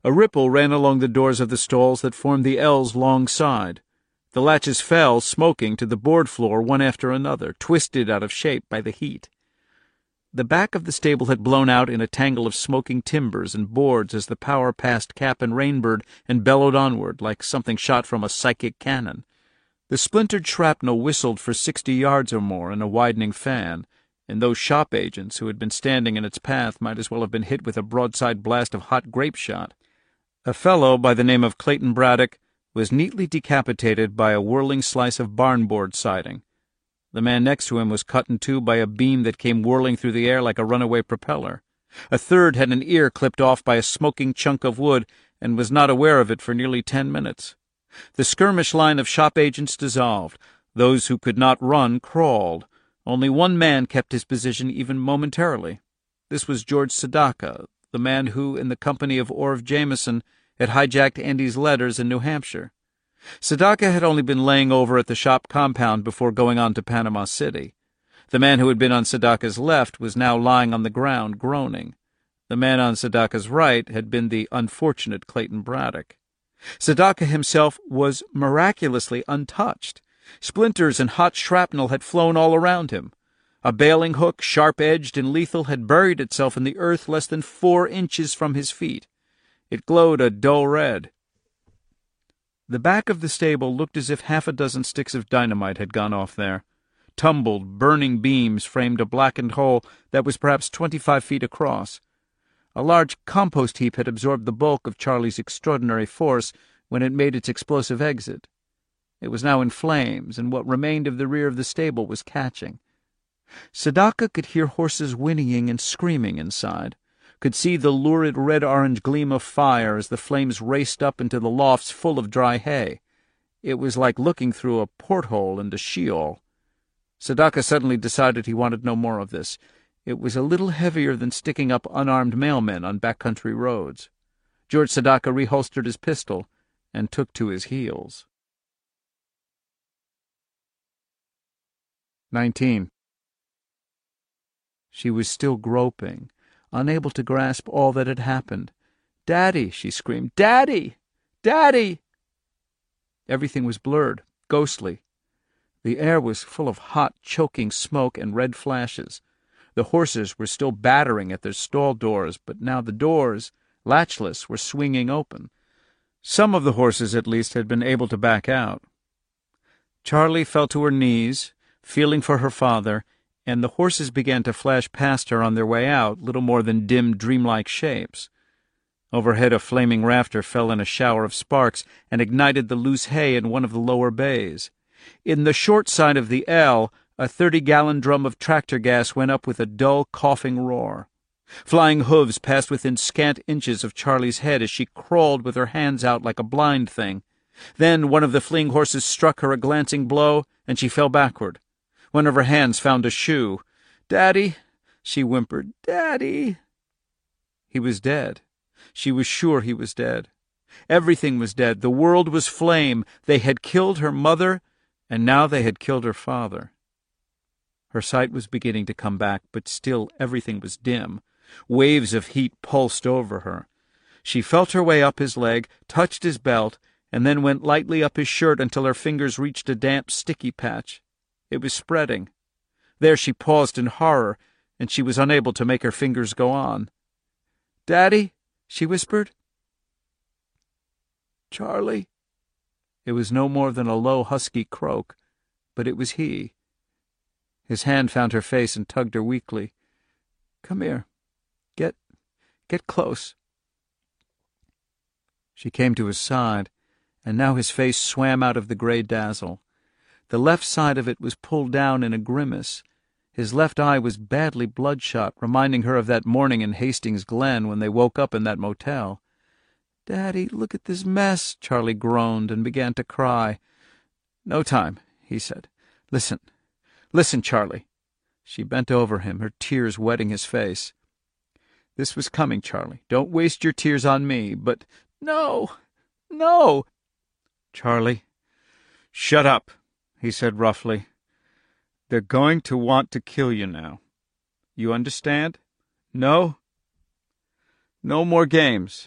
A ripple ran along the doors of the stalls that formed the L's long side. The latches fell, smoking, to the board floor one after another, twisted out of shape by the heat. The back of the stable had blown out in a tangle of smoking timbers and boards as the power passed Cap and Rainbird and bellowed onward like something shot from a psychic cannon. The splintered shrapnel whistled for sixty yards or more in a widening fan, and those shop agents who had been standing in its path might as well have been hit with a broadside blast of hot grape shot. A fellow by the name of Clayton Braddock was neatly decapitated by a whirling slice of barnboard siding. The man next to him was cut in two by a beam that came whirling through the air like a runaway propeller. A third had an ear clipped off by a smoking chunk of wood and was not aware of it for nearly ten minutes. The skirmish line of shop agents dissolved. Those who could not run crawled. Only one man kept his position even momentarily. This was George Sedaka, the man who, in the company of Orv Jameson, had hijacked Andy's letters in New Hampshire. Sedaka had only been laying over at the shop compound before going on to Panama City. The man who had been on Sedaka's left was now lying on the ground, groaning. The man on Sedaka's right had been the unfortunate Clayton Braddock. Sedaka himself was miraculously untouched. Splinters and hot shrapnel had flown all around him. A bailing hook, sharp-edged and lethal, had buried itself in the earth less than four inches from his feet. It glowed a dull red. The back of the stable looked as if half a dozen sticks of dynamite had gone off there. Tumbled, burning beams framed a blackened hole that was perhaps twenty-five feet across. A large compost heap had absorbed the bulk of Charlie's extraordinary force when it made its explosive exit. It was now in flames, and what remained of the rear of the stable was catching. Sedaka could hear horses whinnying and screaming inside, could see the lurid red-orange gleam of fire as the flames raced up into the lofts full of dry hay. It was like looking through a porthole into Sheol. Sedaka suddenly decided he wanted no more of this. It was a little heavier than sticking up unarmed mailmen on backcountry roads. George Sedaka reholstered his pistol and took to his heels. Nineteen. She was still groping, unable to grasp all that had happened. "Daddy!" she screamed. "Daddy! Daddy!" Everything was blurred, ghostly. The air was full of hot, choking smoke and red flashes. The horses were still battering at their stall doors, but now the doors, latchless, were swinging open. Some of the horses, at least, had been able to back out. Charlie fell to her knees, feeling for her father, and the horses began to flash past her on their way out, little more than dim, dreamlike shapes. Overhead a flaming rafter fell in a shower of sparks and ignited the loose hay in one of the lower bays. In the short side of the L, a thirty-gallon drum of tractor gas went up with a dull, coughing roar. Flying hooves passed within scant inches of Charlie's head as she crawled with her hands out like a blind thing. Then one of the fleeing horses struck her a glancing blow, and she fell backward. One of her hands found a shoe. "Daddy," she whimpered, "Daddy." He was dead. She was sure he was dead. Everything was dead. The world was flame. They had killed her mother, and now they had killed her father. Her sight was beginning to come back, but still everything was dim. Waves of heat pulsed over her. She felt her way up his leg, touched his belt, and then went lightly up his shirt until her fingers reached a damp, sticky patch. It was spreading. There she paused in horror, and she was unable to make her fingers go on. "Daddy," she whispered. "Charlie." It was no more than a low, husky croak, but it was he. His hand found her face and tugged her weakly. "Come here. Get, get close." She came to his side, and now his face swam out of the gray dazzle. The left side of it was pulled down in a grimace. His left eye was badly bloodshot, reminding her of that morning in Hastings Glen when they woke up in that motel. "Daddy, look at this mess," Charlie groaned and began to cry. "No time," he said. "Listen. Listen, Charlie." She bent over him, her tears wetting his face. "This was coming, Charlie. Don't waste your tears on me, but—" "No, no!" "Charlie." "Shut up," he said roughly. "They're going to want to kill you now. You understand? No? No more games.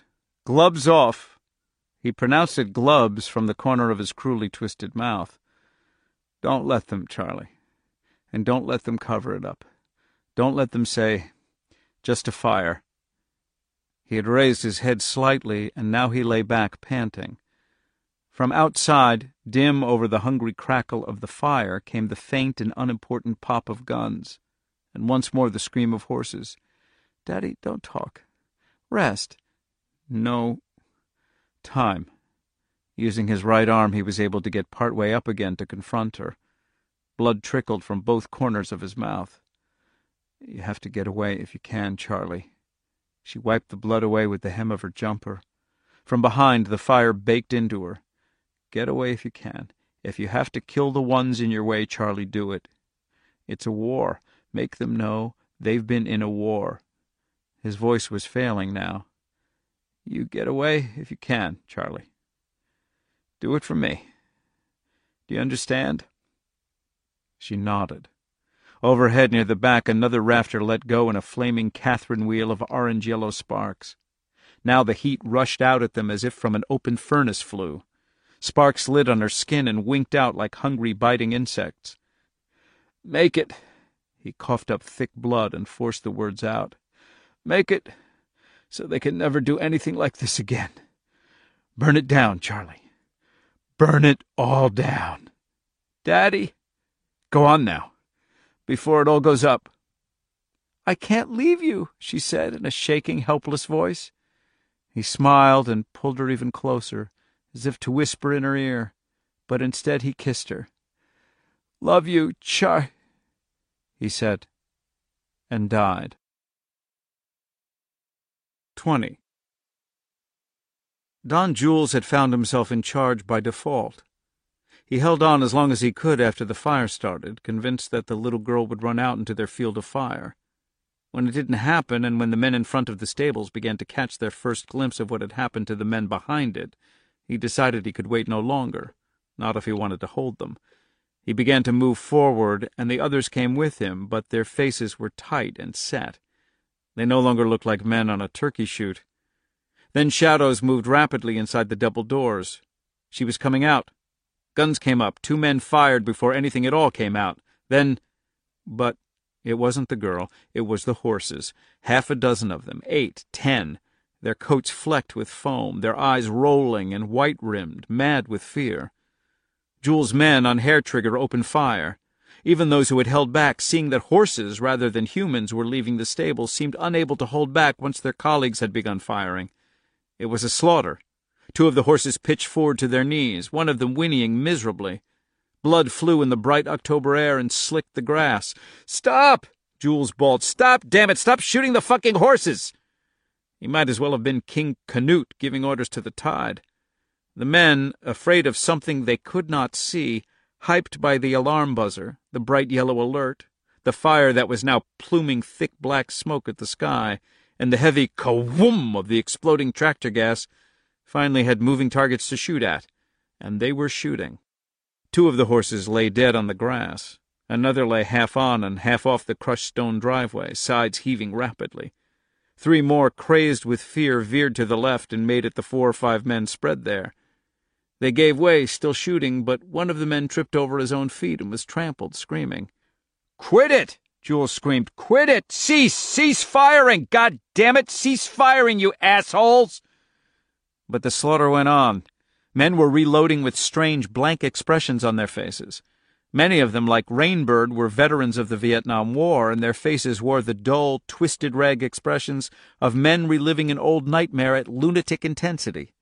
Gloves off. He pronounced it glubs from the corner of his cruelly twisted mouth. Don't let them, Charlie. And don't let them cover it up. Don't let them say, just a fire. He had raised his head slightly, and now he lay back, panting. From outside, dim over the hungry crackle of the fire, came the faint and unimportant pop of guns, and once more the scream of horses. Daddy, don't talk. Rest. No time. Using his right arm, he was able to get part way up again to confront her. Blood trickled from both corners of his mouth. You have to get away if you can, Charlie. She wiped the blood away with the hem of her jumper. From behind, the fire baked into her. Get away if you can. If you have to kill the ones in your way, Charlie, do it. It's a war. Make them know they've been in a war. His voice was failing now. You get away if you can, Charlie. Do it for me. Do you understand? She nodded. Overhead near the back, another rafter let go in a flaming Catherine wheel of orange-yellow sparks. Now the heat rushed out at them as if from an open furnace flue. Sparks lit on her skin and winked out like hungry, biting insects. Make it. He coughed up thick blood and forced the words out. Make it so they can never do anything like this again. Burn it down, Charlie. Burn it all down. Daddy, go on now, before it all goes up. I can't leave you, she said in a shaking, helpless voice. He smiled and pulled her even closer, as if to whisper in her ear, but instead he kissed her. Love you, Char, he said, and died. Twenty. Don Jules had found himself in charge by default. He held on as long as he could after the fire started, convinced that the little girl would run out into their field of fire. When it didn't happen, and when the men in front of the stables began to catch their first glimpse of what had happened to the men behind it, he decided he could wait no longer, not if he wanted to hold them. He began to move forward, and the others came with him, but their faces were tight and set. They no longer looked like men on a turkey shoot. Then shadows moved rapidly inside the double doors. She was coming out. Guns came up. Two men fired before anything at all came out. Then... But it wasn't the girl. It was the horses. Half a dozen of them. Eight. Ten. Their coats flecked with foam, their eyes rolling and white-rimmed, mad with fear. Jules' men on hair-trigger opened fire. Even those who had held back, seeing that horses rather than humans were leaving the stables, seemed unable to hold back once their colleagues had begun firing. It was a slaughter. Two of the horses pitched forward to their knees, one of them whinnying miserably. Blood flew in the bright October air and slicked the grass. "Stop!" Jules bawled. "Stop, damn it! Stop shooting the fucking horses!" He might as well have been King Canute giving orders to the tide. The men, afraid of something they could not see, hyped by the alarm buzzer, the bright yellow alert, the fire that was now pluming thick black smoke at the sky, and the heavy ka-whoom of the exploding tractor gas, finally had moving targets to shoot at, and they were shooting. Two of the horses lay dead on the grass. Another lay half on and half off the crushed stone driveway, sides heaving rapidly. Three more, crazed with fear, veered to the left and made at the four or five men spread there. They gave way, still shooting, but one of the men tripped over his own feet and was trampled, screaming. "Quit it!" Jules screamed. "Quit it! Cease! Cease firing! God damn it! Cease firing, you assholes!" But the slaughter went on. Men were reloading with strange, blank expressions on their faces. Many of them, like Rainbird, were veterans of the Vietnam War, and their faces wore the dull, twisted rag expressions of men reliving an old nightmare at lunatic intensity.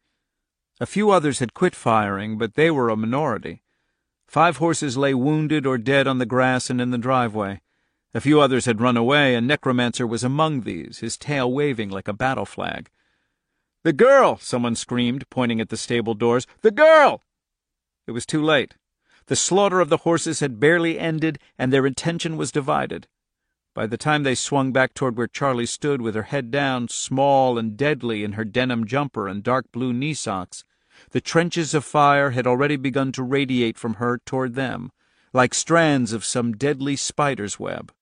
A few others had quit firing, but they were a minority. Five horses lay wounded or dead on the grass and in the driveway. A few others had run away, and Necromancer was among these, his tail waving like a battle flag. "The girl!" someone screamed, pointing at the stable doors. "The girl!" It was too late. The slaughter of the horses had barely ended, and their attention was divided. By the time they swung back toward where Charlie stood with her head down, small and deadly in her denim jumper and dark blue knee socks, the trenches of fire had already begun to radiate from her toward them, like strands of some deadly spider's web.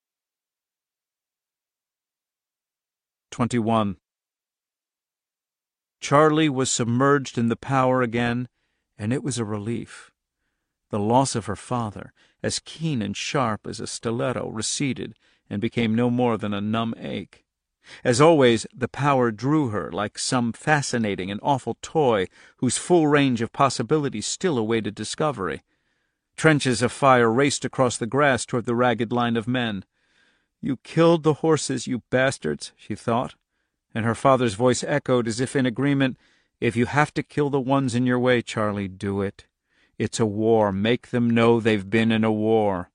Twenty-one. Charlie was submerged in the power again, and it was a relief. The loss of her father, as keen and sharp as a stiletto, receded and became no more than a numb ache. As always, the power drew her like some fascinating and awful toy whose full range of possibilities still awaited discovery. Trenches of fire raced across the grass toward the ragged line of men. "You killed the horses, you bastards," she thought, and her father's voice echoed as if in agreement. "If you have to kill the ones in your way, Charlie, do it. It's a war. Make them know they've been in a war."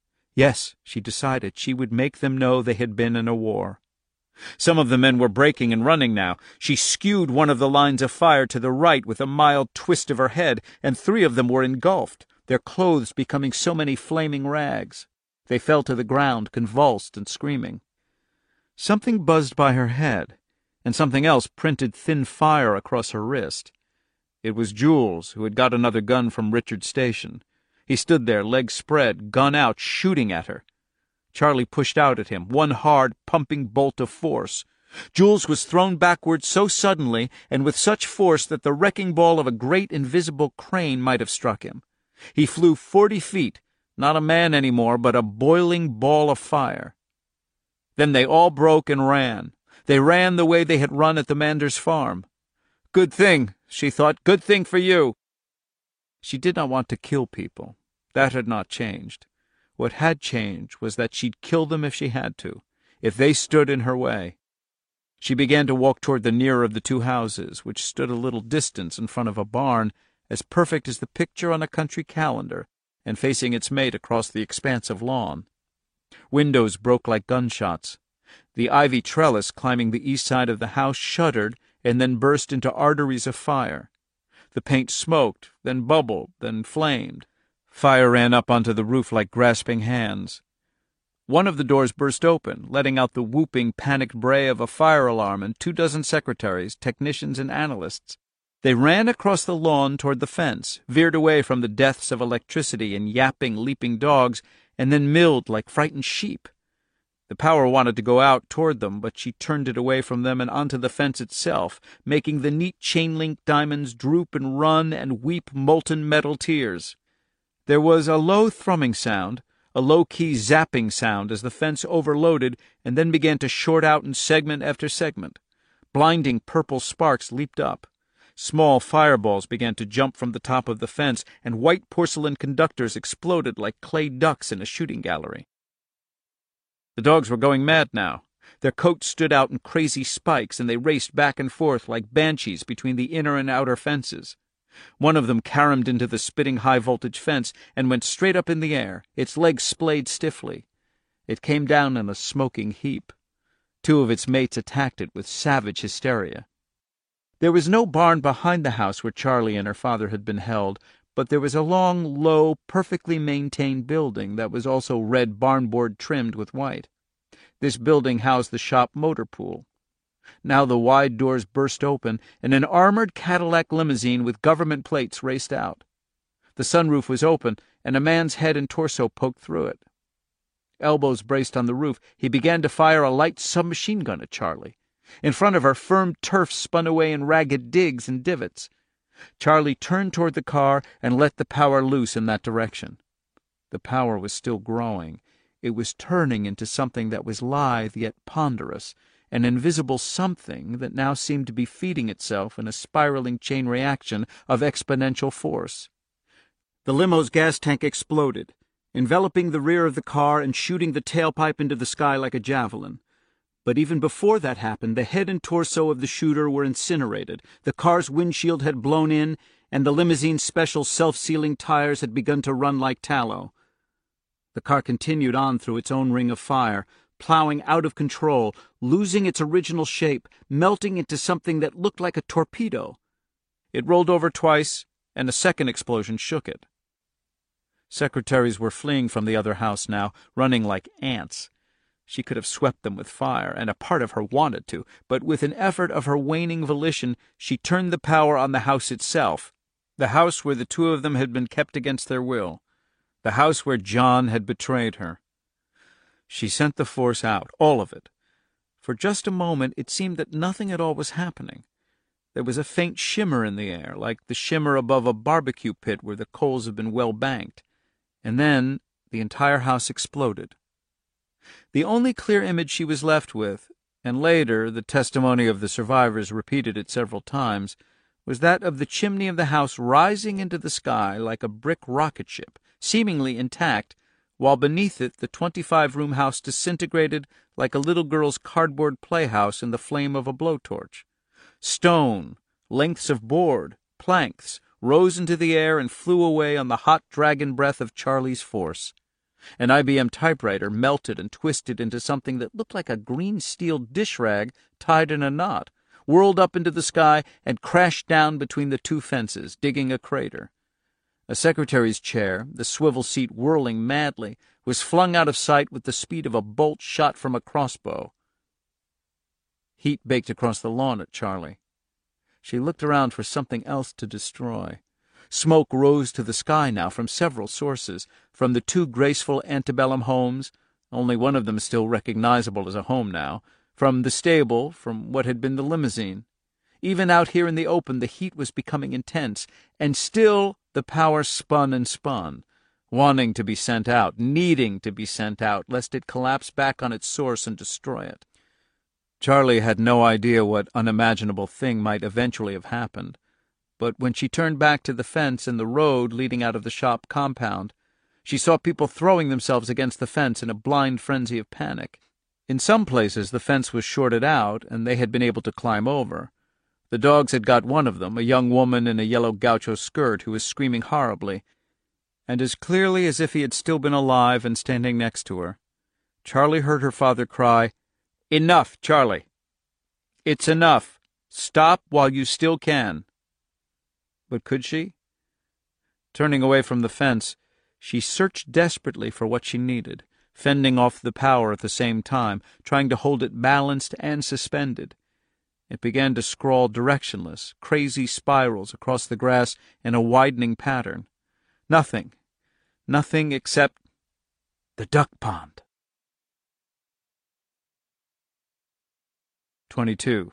Yes, she decided she would make them know they had been in a war. Some of the men were breaking and running now. She skewed one of the lines of fire to the right with a mild twist of her head, and three of them were engulfed, their clothes becoming so many flaming rags. They fell to the ground, convulsed and screaming. Something buzzed by her head, and something else printed thin fire across her wrist. It was Jules, who had got another gun from Richard's station. He stood there, legs spread, gun out, shooting at her. Charlie pushed out at him, one hard, pumping bolt of force. Jules was thrown backward so suddenly and with such force that the wrecking ball of a great invisible crane might have struck him. He flew forty feet, not a man any more, but a boiling ball of fire. Then they all broke and ran. They ran the way they had run at the Manders farm. "Good thing," she thought, "good thing for you." She did not want to kill people. That had not changed. What had changed was that she'd kill them if she had to, if they stood in her way. She began to walk toward the nearer of the two houses, which stood a little distance in front of a barn, as perfect as the picture on a country calendar, and facing its mate across the expanse of lawn. Windows broke like gunshots. The ivy trellis climbing the east side of the house shuddered and then burst into arteries of fire. The paint smoked, then bubbled, then flamed. Fire ran up onto the roof like grasping hands. One of the doors burst open, letting out the whooping, panicked bray of a fire alarm and two dozen secretaries, technicians, and analysts. They ran across the lawn toward the fence, veered away from the deaths of electricity and yapping, leaping dogs, and then milled like frightened sheep. The power wanted to go out toward them, but she turned it away from them and onto the fence itself, making the neat chain-link diamonds droop and run and weep molten metal tears. There was a low thrumming sound, a low-key zapping sound as the fence overloaded and then began to short out in segment after segment. Blinding purple sparks leaped up. Small fireballs began to jump from the top of the fence, and white porcelain conductors exploded like clay ducks in a shooting gallery. The dogs were going mad now. Their coats stood out in crazy spikes, and they raced back and forth like banshees between the inner and outer fences. One of them caromed into the spitting high-voltage fence and went straight up in the air, its legs splayed stiffly. It came down in a smoking heap. Two of its mates attacked it with savage hysteria. There was no barn behind the house where Charlie and her father had been held, but there was a long, low, perfectly maintained building that was also red barnboard trimmed with white. This building housed the shop motor pool. Now the wide doors burst open, and an armored Cadillac limousine with government plates raced out. The sunroof was open, and a man's head and torso poked through it. Elbows braced on the roof, he began to fire a light submachine gun at Charlie. In front of her, firm turf spun away in ragged digs and divots. Charlie turned toward the car and let the power loose in that direction. The power was still growing. It was turning into something that was lithe yet ponderous, an invisible something that now seemed to be feeding itself in a spiraling chain reaction of exponential force. The limo's gas tank exploded, enveloping the rear of the car and shooting the tailpipe into the sky like a javelin. But even before that happened, the head and torso of the shooter were incinerated, the car's windshield had blown in, and the limousine's special self-sealing tires had begun to run like tallow. The car continued on through its own ring of fire, plowing out of control, losing its original shape, melting into something that looked like a torpedo. It rolled over twice, and a second explosion shook it. Secretaries were fleeing from the other house now, running like ants. She could have swept them with fire, and a part of her wanted to, but with an effort of her waning volition, she turned the power on the house itself, the house where the two of them had been kept against their will, the house where John had betrayed her. She sent the force out, all of it. For just a moment it seemed that nothing at all was happening. There was a faint shimmer in the air, like the shimmer above a barbecue pit where the coals have been well banked. And then the entire house exploded. The only clear image she was left with, and later the testimony of the survivors repeated it several times, was that of the chimney of the house rising into the sky like a brick rocket ship, seemingly intact, while beneath it the twenty-five-room house disintegrated like a little girl's cardboard playhouse in the flame of a blowtorch. Stone, lengths of board, planks, rose into the air and flew away on the hot dragon breath of Charlie's force. An I B M typewriter melted and twisted into something that looked like a green steel dish rag tied in a knot, whirled up into the sky, and crashed down between the two fences, digging a crater. A secretary's chair, the swivel seat whirling madly, was flung out of sight with the speed of a bolt shot from a crossbow. Heat baked across the lawn at Charlie. She looked around for something else to destroy. Smoke rose to the sky now from several sources, from the two graceful antebellum homes, only one of them still recognizable as a home now, from the stable, from what had been the limousine. Even out here in the open the heat was becoming intense, and still the power spun and spun, wanting to be sent out, needing to be sent out, lest it collapse back on its source and destroy it. Charlie had no idea what unimaginable thing might eventually have happened, but when she turned back to the fence and the road leading out of the shop compound, she saw people throwing themselves against the fence in a blind frenzy of panic. In some places the fence was shorted out, and they had been able to climb over. The dogs had got one of them, a young woman in a yellow gaucho skirt who was screaming horribly, and as clearly as if he had still been alive and standing next to her, Charlie heard her father cry, "Enough, Charlie! It's enough! Stop while you still can!" But could she? Turning away from the fence, she searched desperately for what she needed, fending off the power at the same time, trying to hold it balanced and suspended. It began to scrawl directionless, crazy spirals across the grass in a widening pattern. Nothing. Nothing except the duck pond. Twenty-two.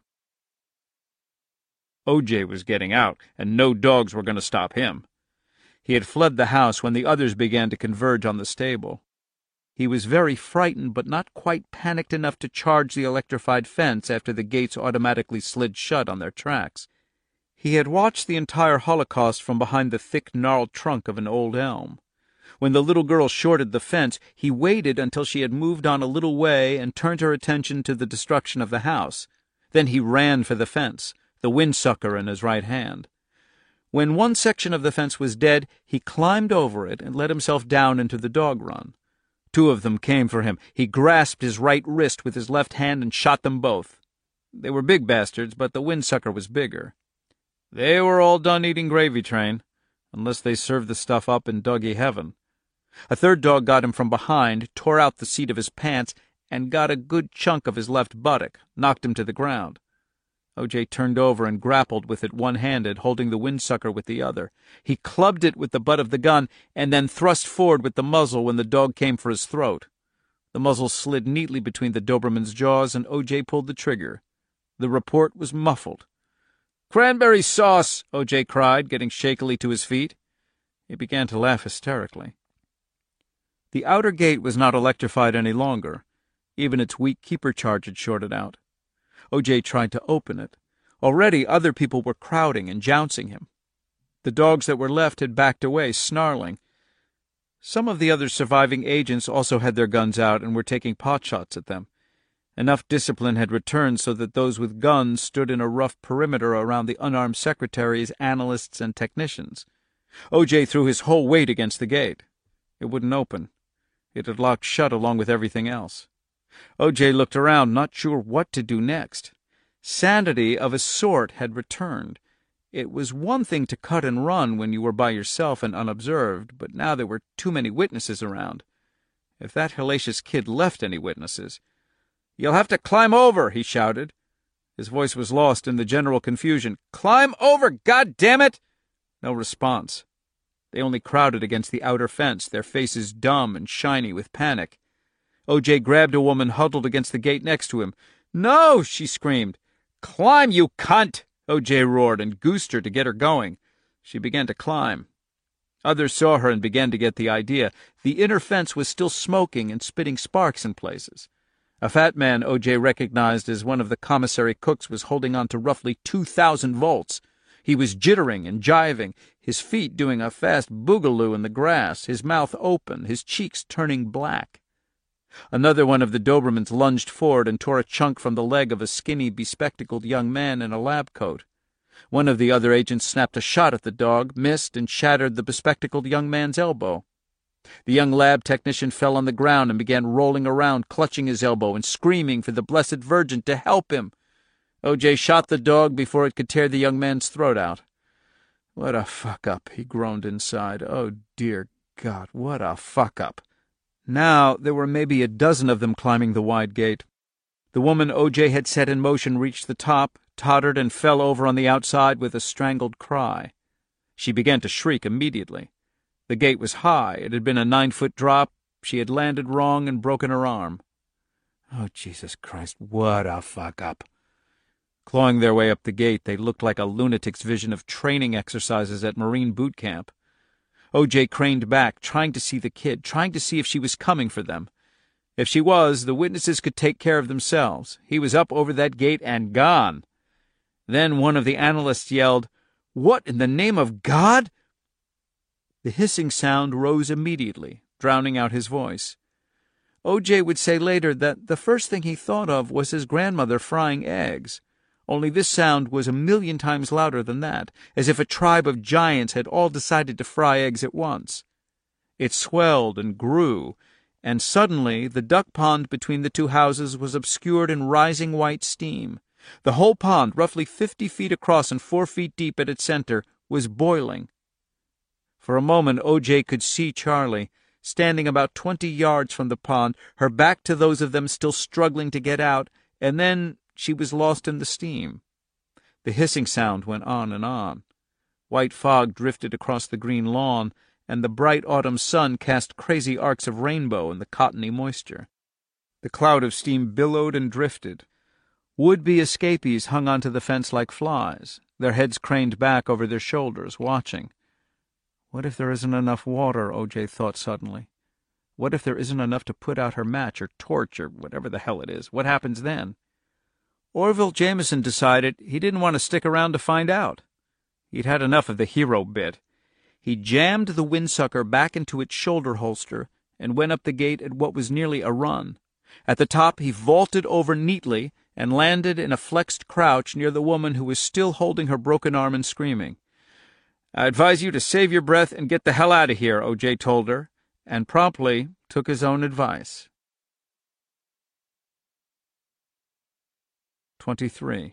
O J was getting out, and no dogs were going to stop him. He had fled the house when the others began to converge on the stable. He was very frightened, but not quite panicked enough to charge the electrified fence after the gates automatically slid shut on their tracks. He had watched the entire holocaust from behind the thick, gnarled trunk of an old elm. When the little girl shorted the fence, he waited until she had moved on a little way and turned her attention to the destruction of the house. Then he ran for the fence, the windsucker in his right hand. When one section of the fence was dead, he climbed over it and let himself down into the dog run. Two of them came for him. He grasped his right wrist with his left hand and shot them both. They were big bastards, but the windsucker was bigger. They were all done eating Gravy Train, unless they served the stuff up in doggy heaven. A third dog got him from behind, tore out the seat of his pants, and got a good chunk of his left buttock, knocked him to the ground. O J turned over and grappled with it one-handed, holding the windsucker with the other. He clubbed it with the butt of the gun, and then thrust forward with the muzzle when the dog came for his throat. The muzzle slid neatly between the Doberman's jaws, and O J pulled the trigger. The report was muffled. "Cranberry sauce!" O J cried, getting shakily to his feet. He began to laugh hysterically. The outer gate was not electrified any longer. Even its weak keeper charge had shorted out. O J tried to open it. Already other people were crowding and jouncing him. The dogs that were left had backed away, snarling. Some of the other surviving agents also had their guns out and were taking potshots at them. Enough discipline had returned so that those with guns stood in a rough perimeter around the unarmed secretaries, analysts, and technicians. O J threw his whole weight against the gate. It wouldn't open. It had locked shut along with everything else. O J looked around, not sure what to do next. Sanity of a sort had returned. It was one thing to cut and run when you were by yourself and unobserved, but now there were too many witnesses around. If that hellacious kid left any witnesses... "You'll have to climb over," he shouted. His voice was lost in the general confusion. "Climb over, goddammit!" No response. They only crowded against the outer fence, their faces dumb and shiny with panic. O J grabbed a woman huddled against the gate next to him. "No!" she screamed. "Climb, you cunt!" O J roared and goosed her to get her going. She began to climb. Others saw her and began to get the idea. The inner fence was still smoking and spitting sparks in places. A fat man O J recognized as one of the commissary cooks was holding on to roughly two thousand volts. He was jittering and jiving, his feet doing a fast boogaloo in the grass, his mouth open, his cheeks turning black. Another one of the Dobermans lunged forward and tore a chunk from the leg of a skinny, bespectacled young man in a lab coat. One of the other agents snapped a shot at the dog, missed, and shattered the bespectacled young man's elbow. The young lab technician fell on the ground and began rolling around, clutching his elbow and screaming for the Blessed Virgin to help him. O J shot the dog before it could tear the young man's throat out. "What a fuck-up," he groaned inside. "Oh, dear God, what a fuck-up." Now there were maybe a dozen of them climbing the wide gate. The woman O J had set in motion reached the top, tottered and fell over on the outside with a strangled cry. She began to shriek immediately. The gate was high. It had been a nine-foot drop. She had landed wrong and broken her arm. Oh, Jesus Christ, what a fuck-up. Clawing their way up the gate, they looked like a lunatic's vision of training exercises at Marine boot camp. O J craned back, trying to see the kid, trying to see if she was coming for them. If she was, the witnesses could take care of themselves. He was up over that gate and gone. Then one of the analysts yelled, "What in the name of God?" The hissing sound rose immediately, drowning out his voice. O J would say later that the first thing he thought of was his grandmother frying eggs, only this sound was a million times louder than that, as if a tribe of giants had all decided to fry eggs at once. It swelled and grew, and suddenly the duck pond between the two houses was obscured in rising white steam. The whole pond, roughly fifty feet across and four feet deep at its center, was boiling. For a moment O J could see Charlie, standing about twenty yards from the pond, her back to those of them still struggling to get out, and then she was lost in the steam. The hissing sound went on and on. White fog drifted across the green lawn, and the bright autumn sun cast crazy arcs of rainbow in the cottony moisture. The cloud of steam billowed and drifted. Would-be escapees hung onto the fence like flies, their heads craned back over their shoulders, watching. What if there isn't enough water, O J thought suddenly. What if there isn't enough to put out her match or torch or whatever the hell it is? What happens then? Orville Jameson decided he didn't want to stick around to find out. He'd had enough of the hero bit. He jammed the windsucker back into its shoulder holster and went up the gate at what was nearly a run. At the top he vaulted over neatly and landed in a flexed crouch near the woman who was still holding her broken arm and screaming. "I advise you to save your breath and get the hell out of here," O J told her, and promptly took his own advice. Twenty-three.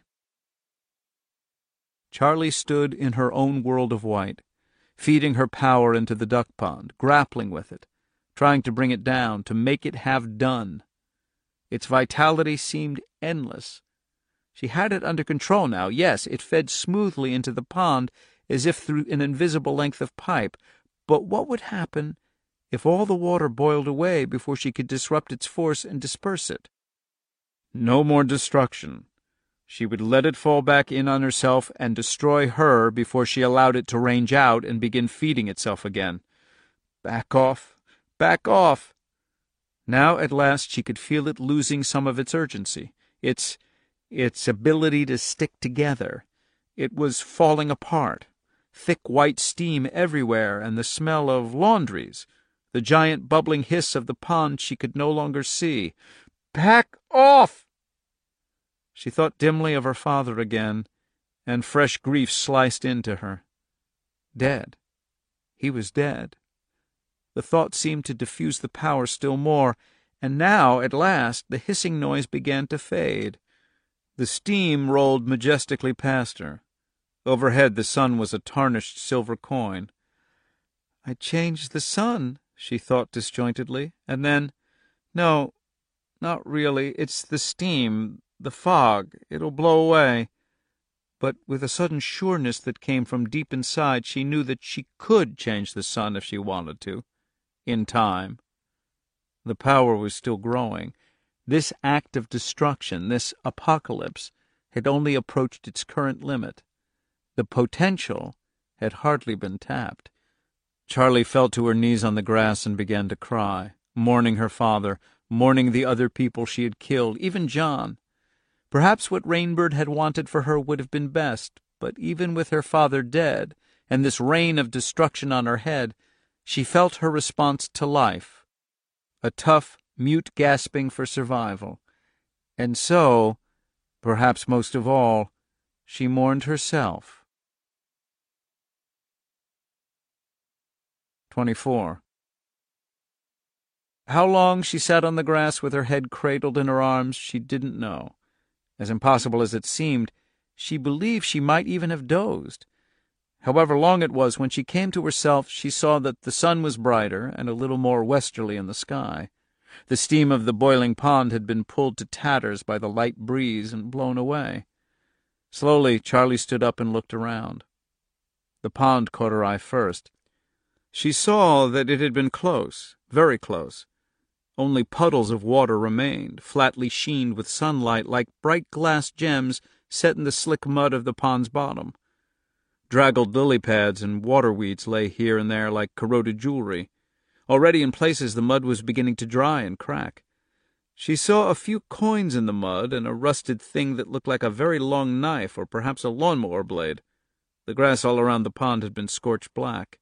Charlie stood in her own world of white, feeding her power into the duck pond, grappling with it, trying to bring it down, to make it have done. Its vitality seemed endless. She had it under control now. Yes, it fed smoothly into the pond as if through an invisible length of pipe. But what would happen if all the water boiled away before she could disrupt its force and disperse it? No more destruction. She would let it fall back in on herself and destroy her before she allowed it to range out and begin feeding itself again. Back off! Back off! Now at last she could feel it losing some of its urgency, its, its ability to stick together. It was falling apart. Thick white steam everywhere, and the smell of laundries. The giant bubbling hiss of the pond she could no longer see. Back off! She thought dimly of her father again, and fresh grief sliced into her. Dead. He was dead. The thought seemed to diffuse the power still more, and now, at last, the hissing noise began to fade. The steam rolled majestically past her. Overhead the sun was a tarnished silver coin. "I changed the sun," she thought disjointedly, and then, "No, not really. It's the steam, the fog. It'll blow away." But with a sudden sureness that came from deep inside, she knew that she could change the sun if she wanted to, in time. The power was still growing. This act of destruction, this apocalypse, had only approached its current limit. The potential had hardly been tapped. Charlie fell to her knees on the grass and began to cry, mourning her father, mourning the other people she had killed, even John. Perhaps what Rainbird had wanted for her would have been best, but even with her father dead, and this rain of destruction on her head, she felt her response to life, a tough, mute gasping for survival. And so, perhaps most of all, she mourned herself. twenty-four. How long she sat on the grass with her head cradled in her arms, she didn't know. As impossible as it seemed, she believed she might even have dozed. However long it was, when she came to herself, she saw that the sun was brighter and a little more westerly in the sky. The steam of the boiling pond had been pulled to tatters by the light breeze and blown away. Slowly, Charlie stood up and looked around. The pond caught her eye first. She saw that it had been close, very close. Only puddles of water remained, flatly sheened with sunlight like bright glass gems set in the slick mud of the pond's bottom. Draggled lily pads and water weeds lay here and there like corroded jewelry. Already in places the mud was beginning to dry and crack. She saw a few coins in the mud and a rusted thing that looked like a very long knife or perhaps a lawnmower blade. The grass all around the pond had been scorched black.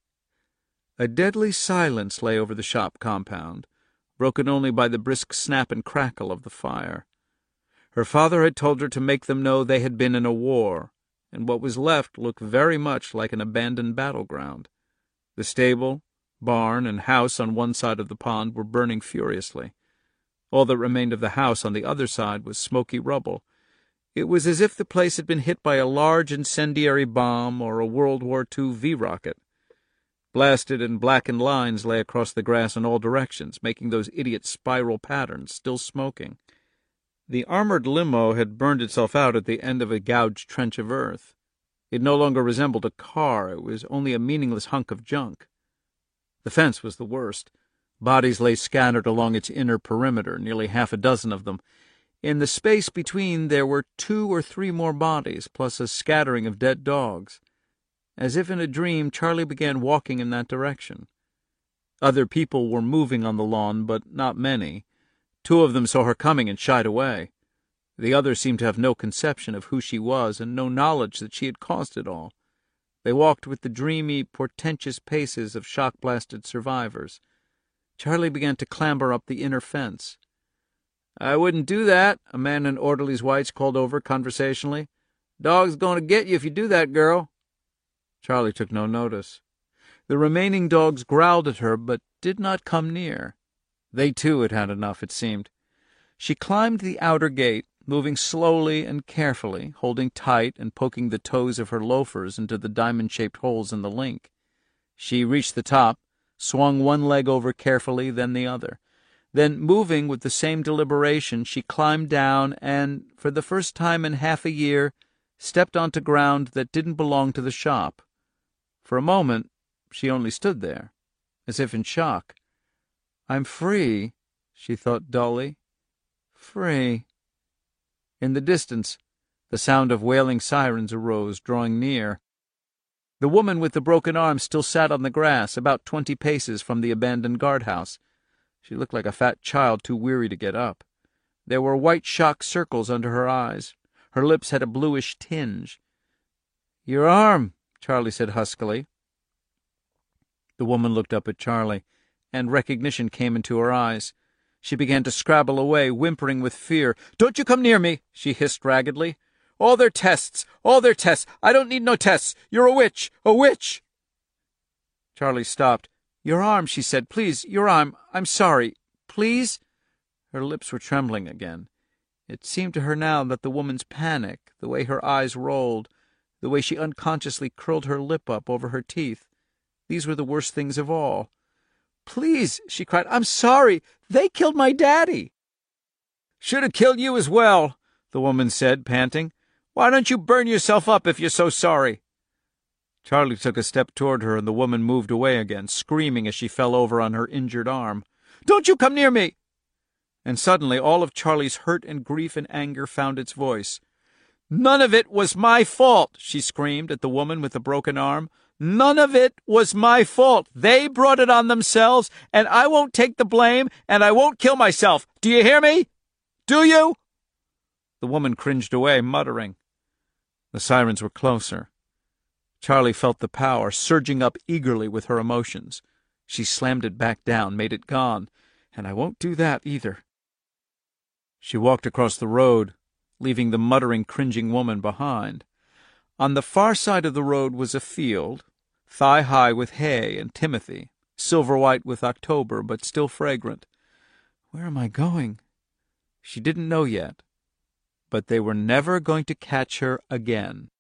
A deadly silence lay over the shop compound, broken only by the brisk snap and crackle of the fire. Her father had told her to make them know they had been in a war, and what was left looked very much like an abandoned battleground. The stable, barn, and house on one side of the pond were burning furiously. All that remained of the house on the other side was smoky rubble. It was as if the place had been hit by a large incendiary bomb or a World War Two V-rocket. Blasted and blackened lines lay across the grass in all directions, making those idiot spiral patterns, still smoking. The armored limo had burned itself out at the end of a gouged trench of earth. It no longer resembled a car. It was only a meaningless hunk of junk. The fence was the worst. Bodies lay scattered along its inner perimeter, nearly half a dozen of them. In the space between there were two or three more bodies, plus a scattering of dead dogs. As if in a dream, Charlie began walking in that direction. Other people were moving on the lawn, but not many. Two of them saw her coming and shied away. The others seemed to have no conception of who she was and no knowledge that she had caused it all. They walked with the dreamy, portentous paces of shock-blasted survivors. Charlie began to clamber up the inner fence. "I wouldn't do that," a man in orderly's whites called over conversationally. "Dog's going to get you if you do that, girl." Charlie took no notice. The remaining dogs growled at her, but did not come near. They, too, had had enough, it seemed. She climbed the outer gate, moving slowly and carefully, holding tight and poking the toes of her loafers into the diamond-shaped holes in the link. She reached the top, swung one leg over carefully, then the other. Then, moving with the same deliberation, she climbed down and, for the first time in half a year, stepped onto ground that didn't belong to the shop. For a moment, she only stood there, as if in shock. "I'm free," she thought dully. "Free." In the distance, the sound of wailing sirens arose, drawing near. The woman with the broken arm still sat on the grass, about twenty paces from the abandoned guardhouse. She looked like a fat child too weary to get up. There were white shock circles under her eyes. Her lips had a bluish tinge. "Your arm," Charlie said huskily. The woman looked up at Charlie, and recognition came into her eyes. She began to scrabble away, whimpering with fear. "Don't you come near me," she hissed raggedly. "All their tests, all their tests. I don't need no tests. You're a witch, a witch." Charlie stopped. "Your arm," she said. "Please, your arm. I'm sorry. Please?" Her lips were trembling again. It seemed to her now that the woman's panic, the way her eyes rolled, the way she unconsciously curled her lip up over her teeth, these were the worst things of all. "Please," she cried, "I'm sorry. They killed my daddy." "Should have killed you as well," the woman said, panting. "Why don't you burn yourself up if you're so sorry?" Charlie took a step toward her, and the woman moved away again, screaming as she fell over on her injured arm. "Don't you come near me!" And suddenly all of Charlie's hurt and grief and anger found its voice. "None of it was my fault," she screamed at the woman with the broken arm. "None of it was my fault. They brought it on themselves, and I won't take the blame, and I won't kill myself. Do you hear me? Do you?" The woman cringed away, muttering. The sirens were closer. Charlie felt the power surging up eagerly with her emotions. She slammed it back down, made it gone. "And I won't do that either." She walked across the road, leaving the muttering, cringing woman behind. On the far side of the road was a field, thigh-high with hay and timothy, silver-white with October, but still fragrant. Where am I going? She didn't know yet, but they were never going to catch her again.